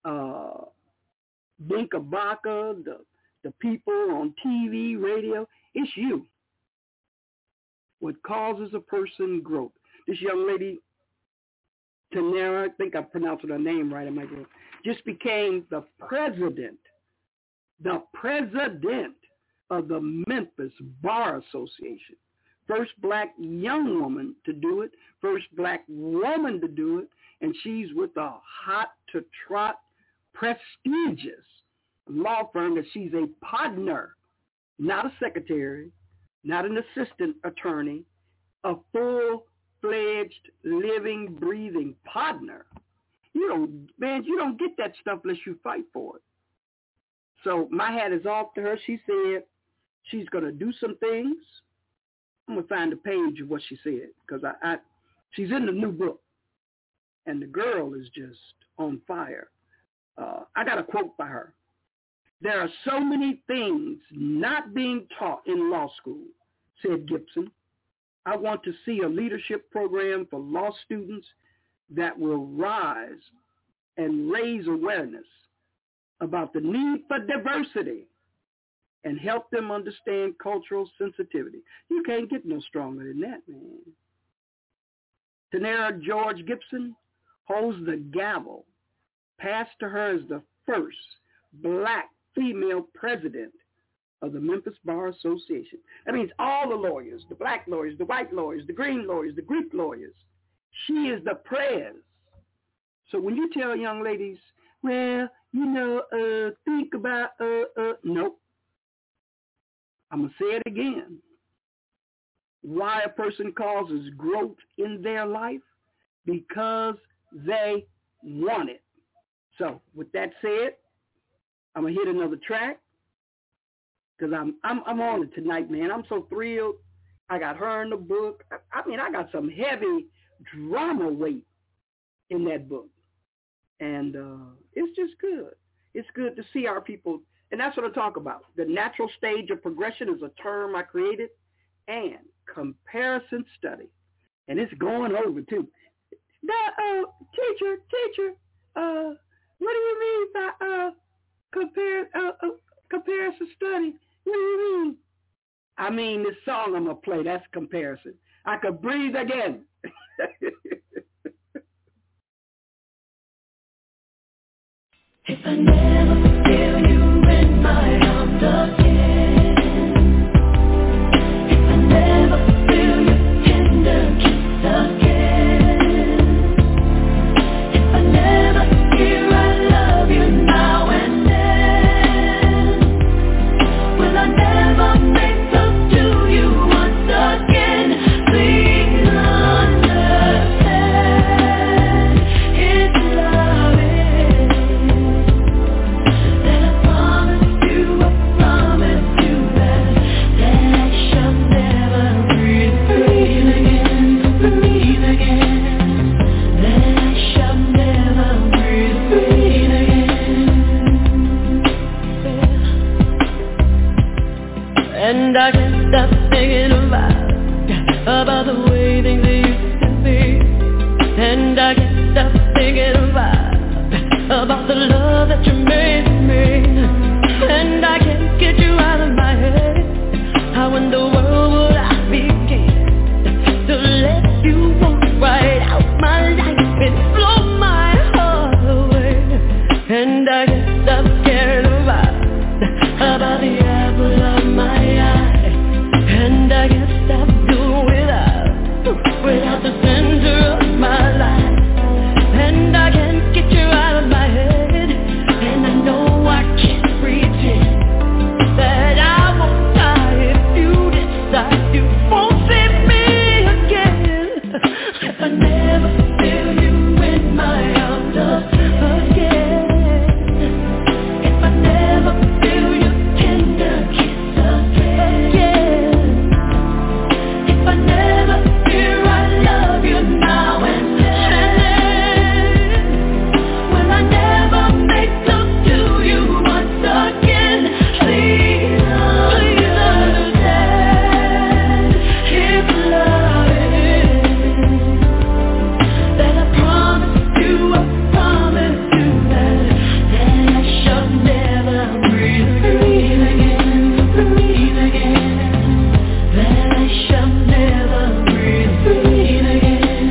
Binka Baka, the people on TV, radio. It's you. What causes a person growth. This young lady, Tanera, I think I pronounced her name right, am I good? Just became the president of the Memphis Bar Association. First black young woman to do it, first black woman to do it, and she's with a hot-to-trot, prestigious law firm that she's a partner, not a secretary, not an assistant attorney, a full-fledged, living, breathing partner. You don't get that stuff unless you fight for it. So my hat is off to her. She said she's going to do some things. I'm going to find the page of what she said because she's in the new book, and the girl is just on fire. I got a quote by her. There are so many things not being taught in law school, said Gibson. I want to see a leadership program for law students that will rise and raise awareness about the need for diversity and help them understand cultural sensitivity. You can't get no stronger than that, man. Tanera George Gibson holds the gavel passed to her as the first black female president of the Memphis Bar Association. That means all the lawyers, the black lawyers, the white lawyers, the green lawyers, the Greek lawyers. She is the prez. So when you tell young ladies, well, think about, nope. I'm going to say it again. Why a person causes growth in their life? Because they want it. So with that said, I'm going to hit another track because I'm on it tonight, man. I'm so thrilled. I got her in the book. I got some heavy drama weight in that book. And it's just good. It's good to see our people. And that's what I talk about. The natural stage of progression is a term I created, and comparison study. And it's going over, too. Teacher, what do you mean by comparison study? What do you mean? I mean, this song I'm going to play, that's comparison. I could breathe again. If I never feel you in my arms again, if I never feel your tender kiss again, if I never hear I love you now and then, will I never make love to you once again? Please understand, it's loving that I promise you that I shall never breathe again, that I shall never breathe again. And I can't stop thinking about the way things used to be. And I can't stop thinking about the love that you made me. And I can't get you out of my head. How in the world would I begin to let you walk right out my life and blow my heart away? And I can't stop caring about the apple of my eye. And I can't stop doing without the center of my life. And I can't get you out of my head. And I know I can't pretend that I won't die if you decide you won't see me again. If I never feel you in my arms again, if I never feel your tender kiss again, if I never hear I love you now and then, will I never make love to you once again? Please understand, it's loving that I promise you that I shall never breathe again, that I shall never breathe again.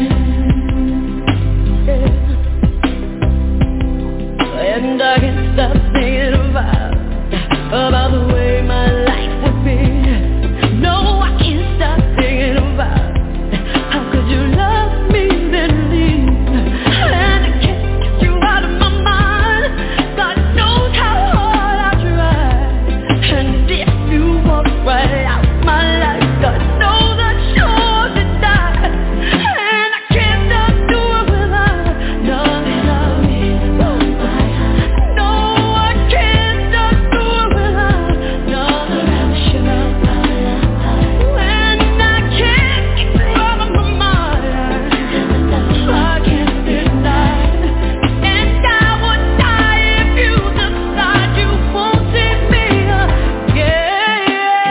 And I can't stop thinking about the way my life would be. No, I can't stop thinking about how could you love me then leave. And I can't get you out of my mind. God knows how hard I try. And if you walk right out my life, God knows I'd sure to die. And I can't stop doing without nothing of me. No, I can't stop doing without nothing of you. And I can't get you out of my mind. I can't deny. And I would die if you decide you won't see me again.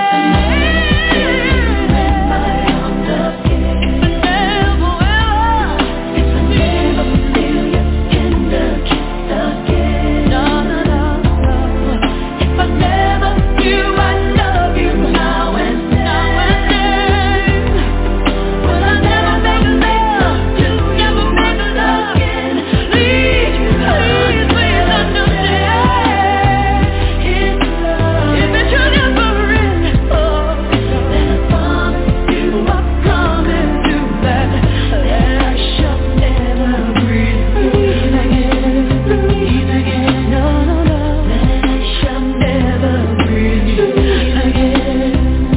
If I never feel your tender kiss again, if I never hear I love you now and then, will I never make love to you again? Please understand, it's love. If it's your never end, then I promise you that I shall never breathe again. No, that I shall never breathe again.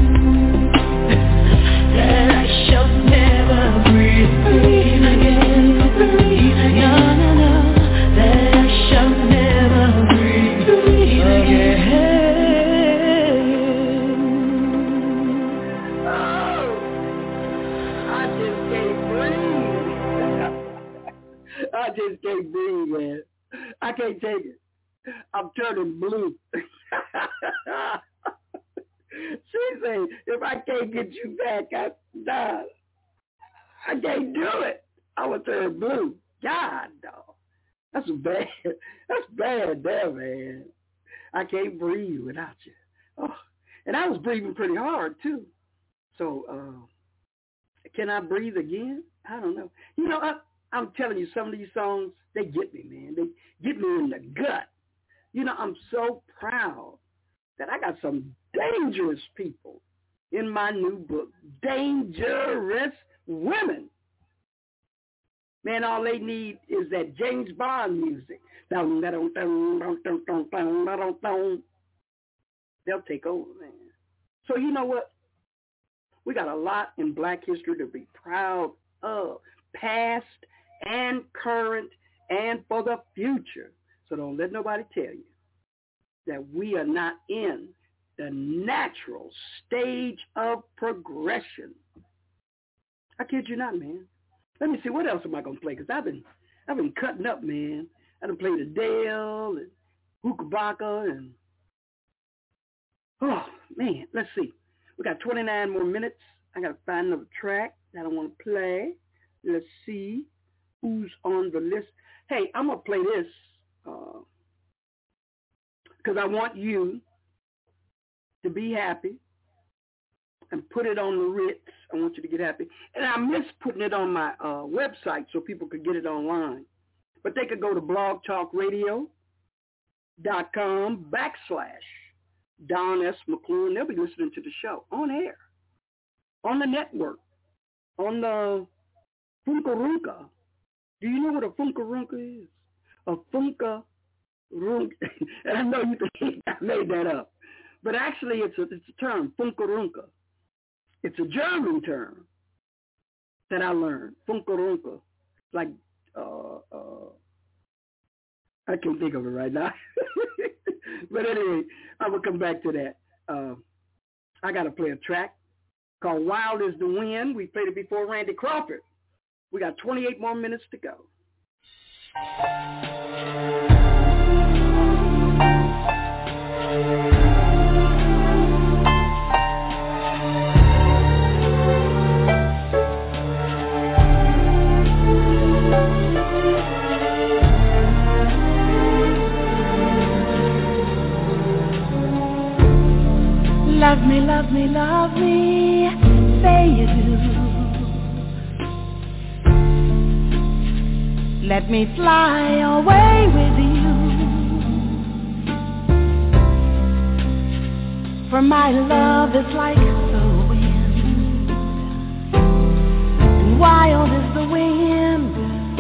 That I shall never breathe again. No, that I shall never breathe again. Oh, I just can't breathe. I just can't breathe, man. I can't take it. I'm turning blue. She said, if I can't get you back, I die. I can't do it. I would turn blue. God, no. That's bad. That's bad there, man. I can't breathe without you. Oh, and I was breathing pretty hard, too. So, Can I Breathe Again? I don't know. You know, I'm telling you, some of these songs, they get me, man. They get me in the gut. You know, I'm so proud that I got some dangerous people in my new book, Dangerous Women. Man, all they need is that James Bond music. They'll take over, man. So you know what? We got a lot in Black history to be proud of, past and current and for the future. So don't let nobody tell you that we are not in the natural stage of progression. I kid you not, man. Let me see, what else am I gonna play? Because I've been cutting up, man. I done played Adele and Hookabaka and oh man, let's see. We got 29 more minutes. I gotta find another track that I want to play. Let's see who's on the list. Hey, I'm gonna play this because I want you to be happy and put it on the Ritz. I want you to get happy. And I miss putting it on my website so people could get it online. But they could go to blogtalkradio.com/Don S. McClure, and they'll be listening to the show on air, on the network, on the Funkarunka. Do you know what a Funkarunka is? A Funkarunka. And I know you think I made that up. But actually it's a term, Funkarunka. It's a German term that I learned, Funkarunka. Like, I can't think of it right now. But anyway, I'm going to come back to that. I got to play a track called Wild as the Wind. We played it before Randy Crawford. We got 28 more minutes to go. Love me, love me, love me, say you do. Let me fly away with you, for my love is like the wind, and wild is the wind.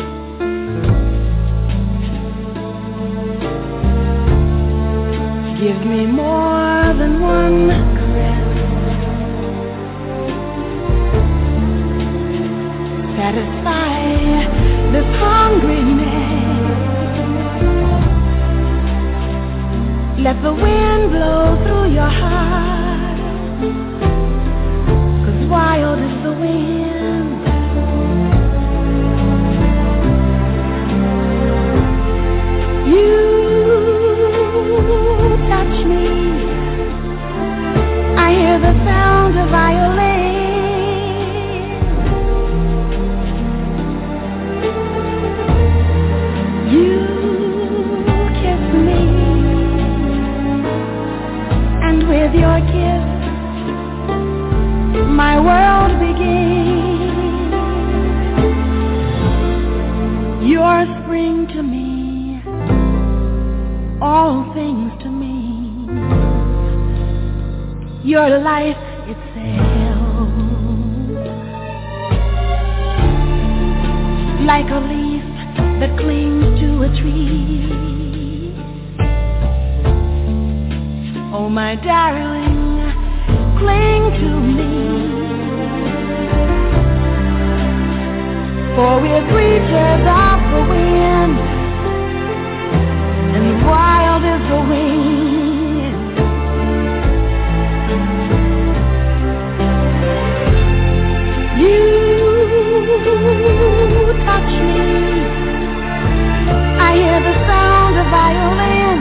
Give me more than one caress, satisfy this hungriness. Let the wind blow through your heart, 'cause wild is the wind. You touch me, I hear the sound of violin. You kiss me, and with your kiss my world begins. You're spring to me, all things to me. Your life itself, like a leaf that clings to a tree. Oh, my darling, cling to me, for we're creatures of the wind, and wild is the wind. You touch me, I hear the sound of violin.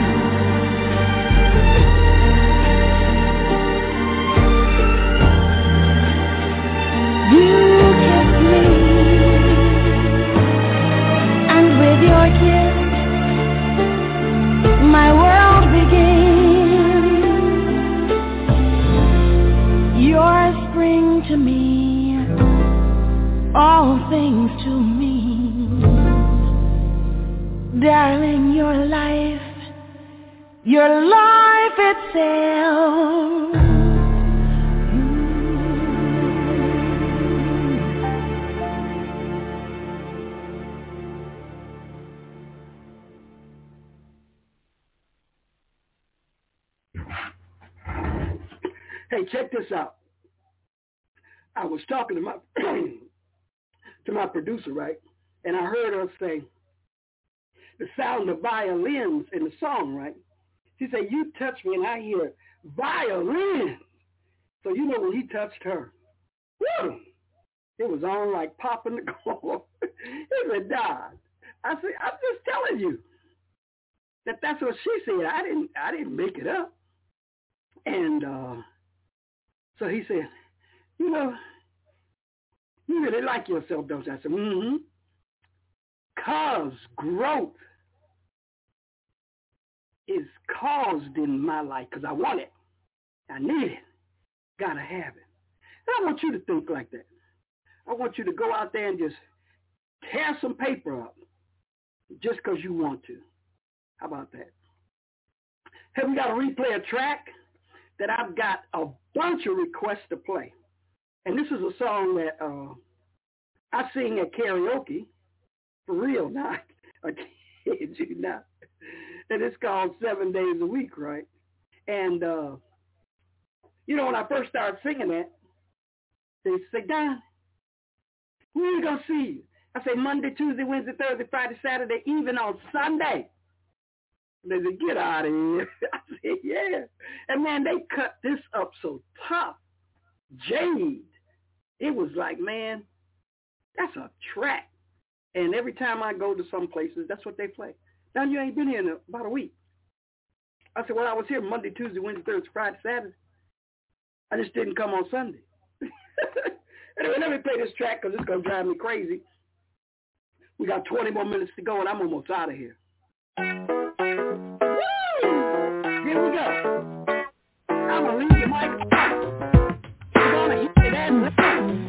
You kiss me, belongs to me. Darling, your life itself. Hey, check this out. I was talking to my to my producer, right? And I heard her say the sound of violins in the song, right? She said, "You touch me," and I hear violins. So you know when he touched her, woo, it was on like popping the corn. It was died. I said, "I'm just telling you that's what she said. I didn't make it up." And so he said, "You know, you really like yourself, don't you?" I said, "Mm-hmm. 'Cause growth is caused in my life because I want it. I need it. Gotta have it." And I want you to think like that. I want you to go out there and just tear some paper up just because you want to. How about that? Have we got to replay a track that I've got a bunch of requests to play? And this is a song that I sing at karaoke, for real, not I kid you not. And it's called 7 Days a Week, right? And, you know, when I first started singing that, they say, "Don, when are you going to see you?" I say, "Monday, Tuesday, Wednesday, Thursday, Friday, Saturday, even on Sunday." They said, "Get out of here." I said, "Yeah." And, man, they cut this up so tough. Jade. It was like, man, that's a track. And every time I go to some places, that's what they play. "Now, you ain't been here in about a week." I said, "Well, I was here Monday, Tuesday, Wednesday, Thursday, Friday, Saturday. I just didn't come on Sunday." Anyway, let me play this track because it's going to drive me crazy. We got 20 more minutes to go, and I'm almost out of here. Woo! Here we go. I'm going to leave the mic up. We're going to hit that. Here we go.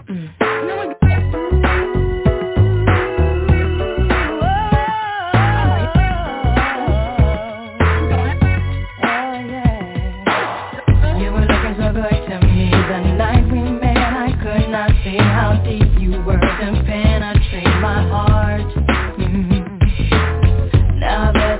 See how deep you were to penetrate my heart. Now that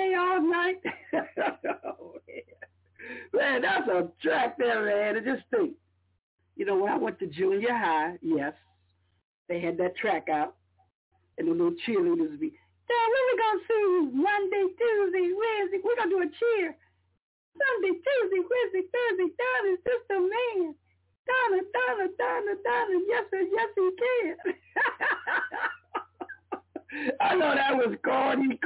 day, all night. Oh, man, that's a track there, man. And just think, you know, when I went to junior high, yes, they had that track out, and the little cheerleaders would be, Dad, when we going to sing Monday, Tuesday, Wednesday? We're going to do a cheer. Sunday, Tuesday, Wednesday, Thursday, Donna's just a man. Donna, Donna, Donna, Donna, yes, sir, yes, he can. I know that was corny.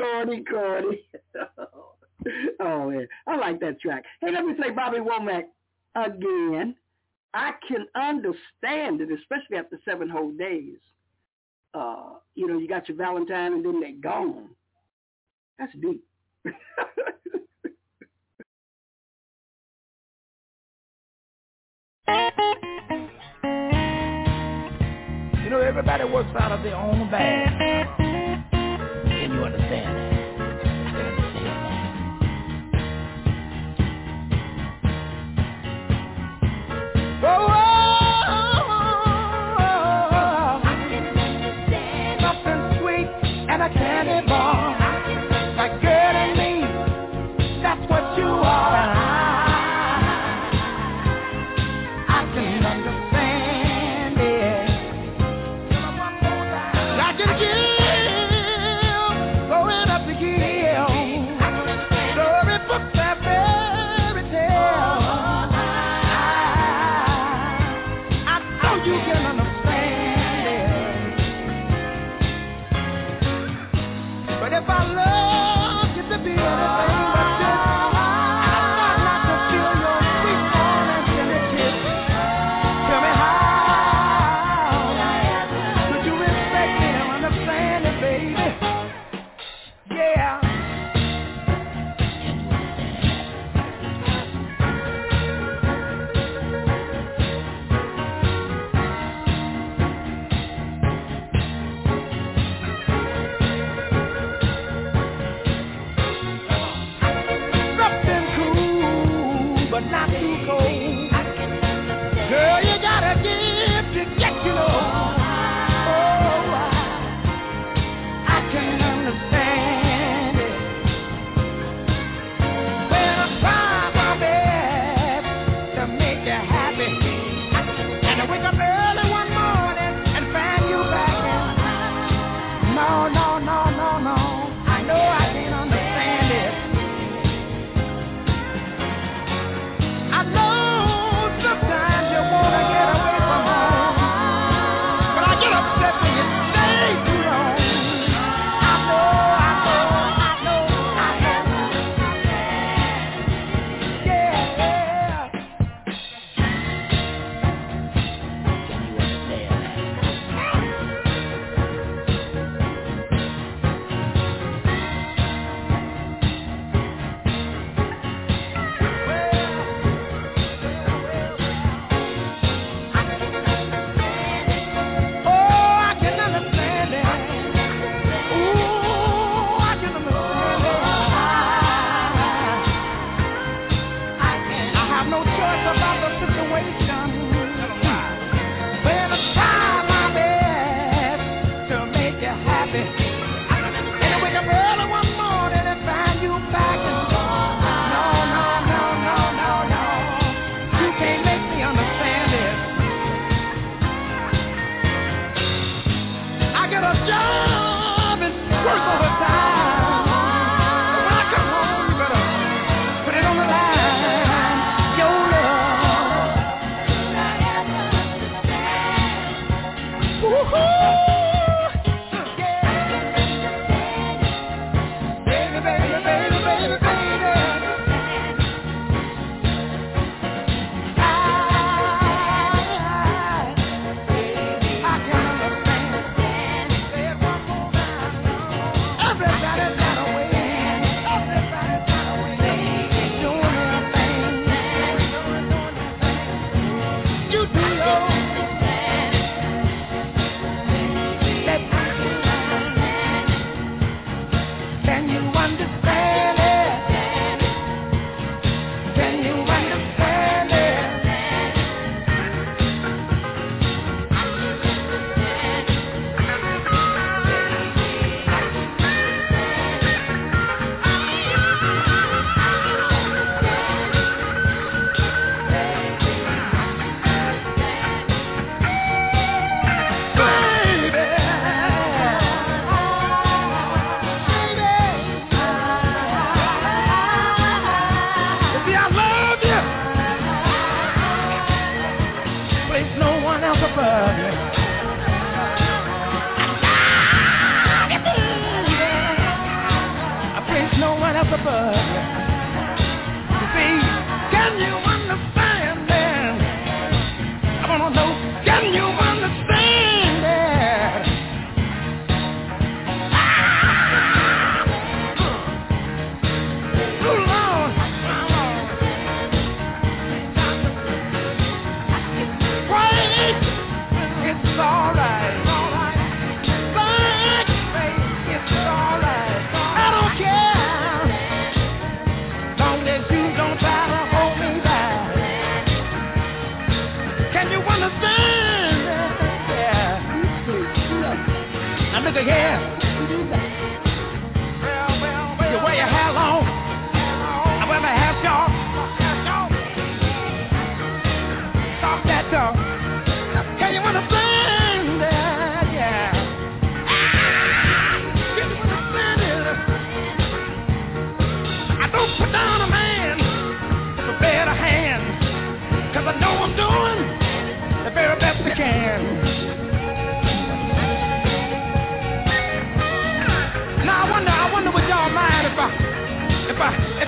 Oh, man, I like that track. Hey, let me play Bobby Womack again. I can understand it, especially after 7 whole days. You know, you got your Valentine and then they're gone. That's deep. You know, everybody works out of their own bag. Can you understand that? Something sweet and a candy bar. Like girl and me, that's what you are. I can understand it. I can get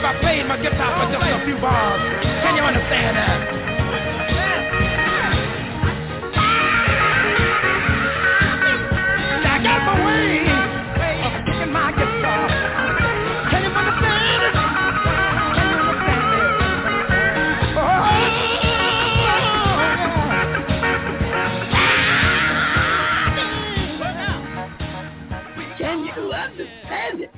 if I played my guitar for just a few bars? Can you understand that? I got my way of picking my guitar. Can you understand it? Can you understand it? Can you understand it?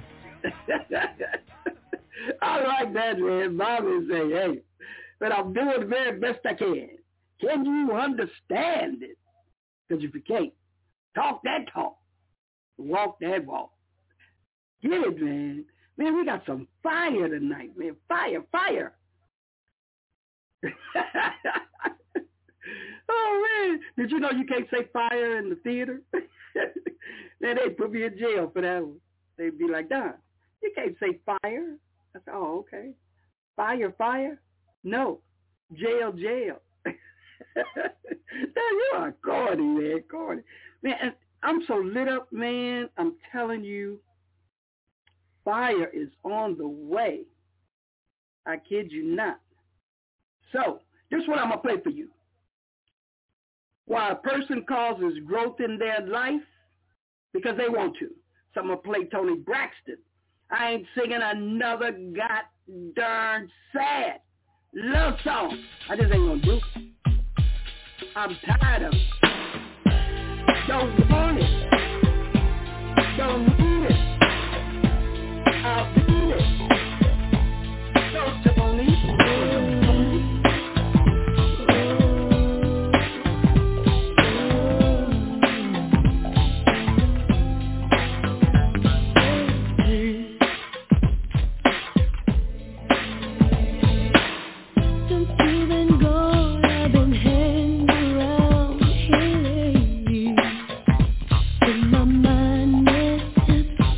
I like that, man. Bobby say, hey, but I'm doing the very best I can. Can you understand it? Because if you can't, talk that talk. Walk that walk. Get it, man. Man, we got some fire tonight, man. Fire, fire. Oh, man. Did you know you can't say fire in the theater? Man, they put me in jail for that one. They'd be like, Don, you can't say fire. I said, oh, okay. Fire, fire? No. Jail, jail. You are corny, man. Corny. Man, I'm so lit up, man. I'm telling you, fire is on the way. I kid you not. So, this is what I'm going to play for you. While a person causes growth in their life, because they want to. So I'm going to play Tony Braxton. I ain't singing another goddamn sad love song. I just ain't going to do it. I'm tired of it. Don't want it. Don't need it. I'll beat it. Don't Tony. My mind is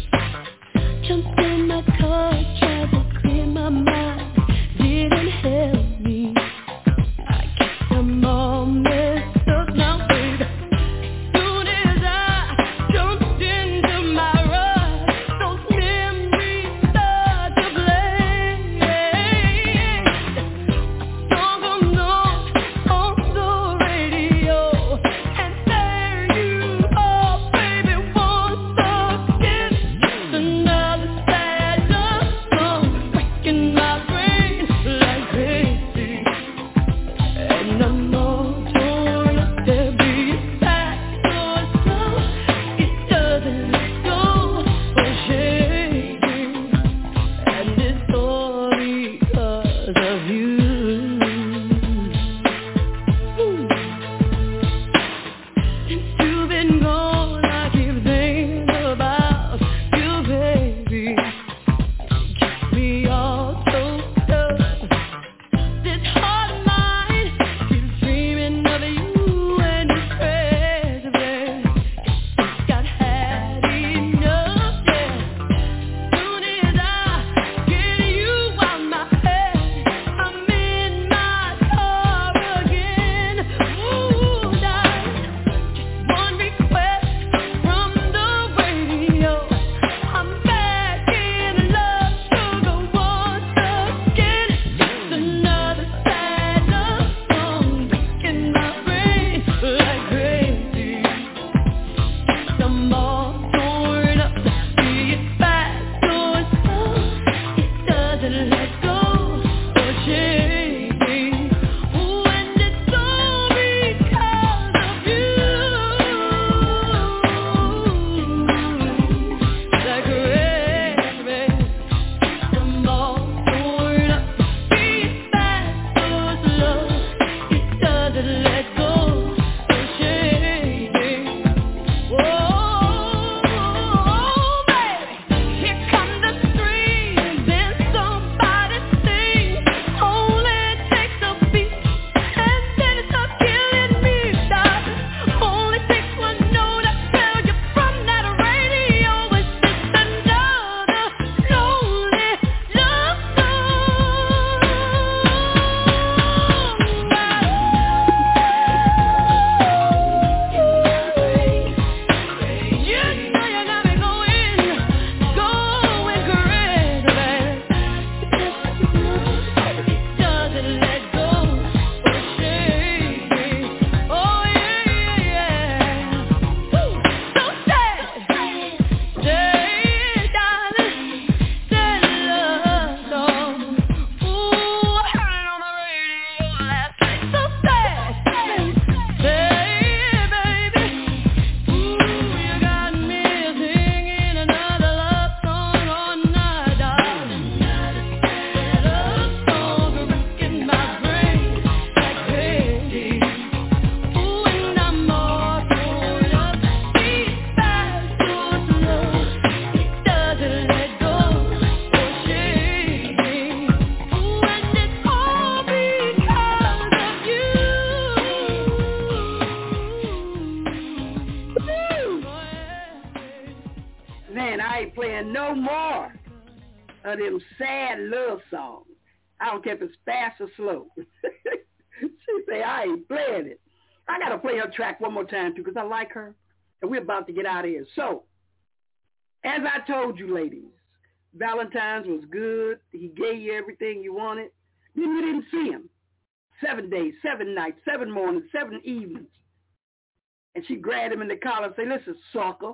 no more of them sad love songs. I don't care if it's fast or slow. She say, I ain't playing it. I got to play her track one more time, too, because I like her. And we're about to get out of here. So, as I told you, ladies, Valentine's was good. He gave you everything you wanted. Then you didn't see him. 7 days, 7 nights, 7 mornings, 7 evenings. And she grabbed him in the collar and said, listen, sucker.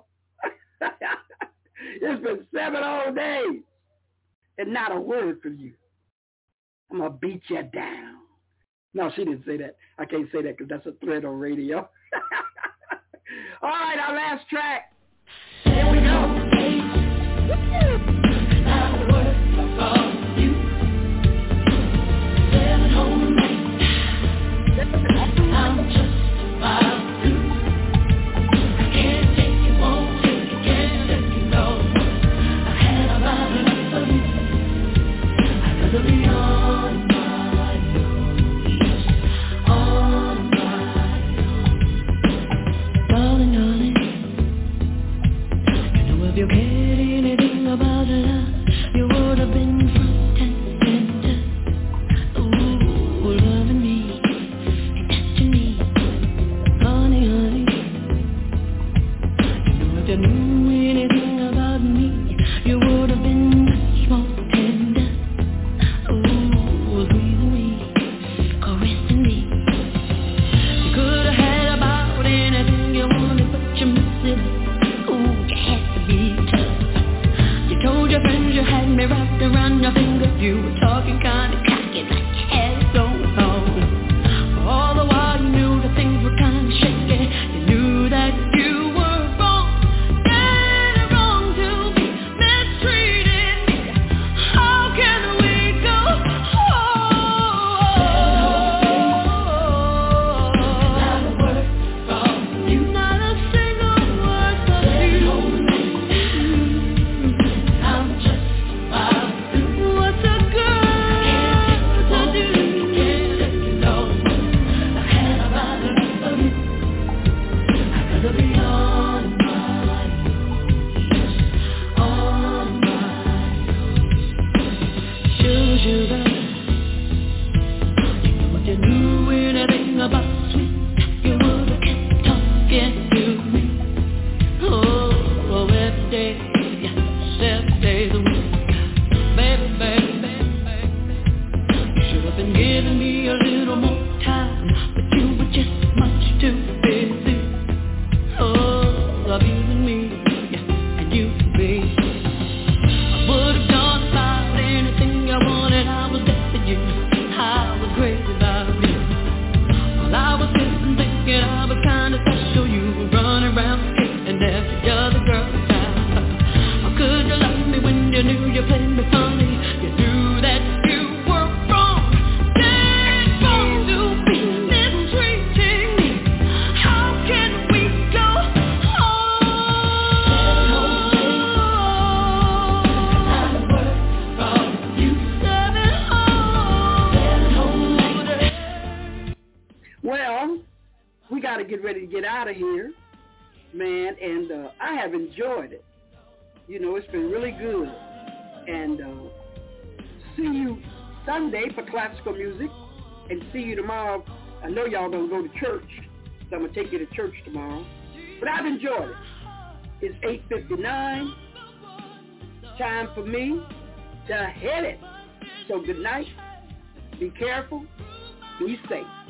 It's been 7 whole days. And not a word from you. I'm going to beat you down. No, she didn't say that. I can't say that because that's a threat on radio. All right, our last track. Here we go. Not a word from you. 7 whole nights. I'm just about through. I can't take it, won't take it, can't let you know. I had about enough of you. I'd rather be on my knees, on my knees. Darling, darling, you know if you cared anything about love, you would have been front and center. Ooh, loving me and touching me, honey, honey. You know if you knew anything about me, you would have been much more tender. Ooh, squeezing me, caressing me. You could have had about anything you wanted, but you missed it. Ooh, you had to be tough. You told your friends you had me wrapped around your finger. You were talking kind of cocky, like you had it so long. All the while you knew that things were kind of shaky. You knew that you were wrong, dead wrong to be mistreated me. How can we go Not a word from you. Not a single word from you. I'm just about through. What's a girl to do? Can't let you know. I had about enough of you. I'd rather be on my knees, on my knees. Sugar, you know if you knew anything about sweet, you would have kept talking to me. Oh, every day, 7 days a week. Baby, baby, baby, baby. You should have been giving me a little more time, but you were just much too busy. Oh, abusing me, and you, baby. I would have done about anything I wanted. I was there for you. I was crazy about you. While I was sitting thinking I was kind of special, you were running around kissing every other girl's time. How could you love me when you knew you played me funny? You knew that you were wrong, dead wrong to be mistreating me. How can we go Not a word from you. 7 whole nights. Well, we got to get ready to get out of here, man, and I have enjoyed it. You know, it's been really good. And see you Sunday for classical music, and see you tomorrow. I know y'all going to go to church, so I'm going to take you to church tomorrow. But I've enjoyed it. It's 8:59. Time for me to hit it. So good night. Be careful. Be safe.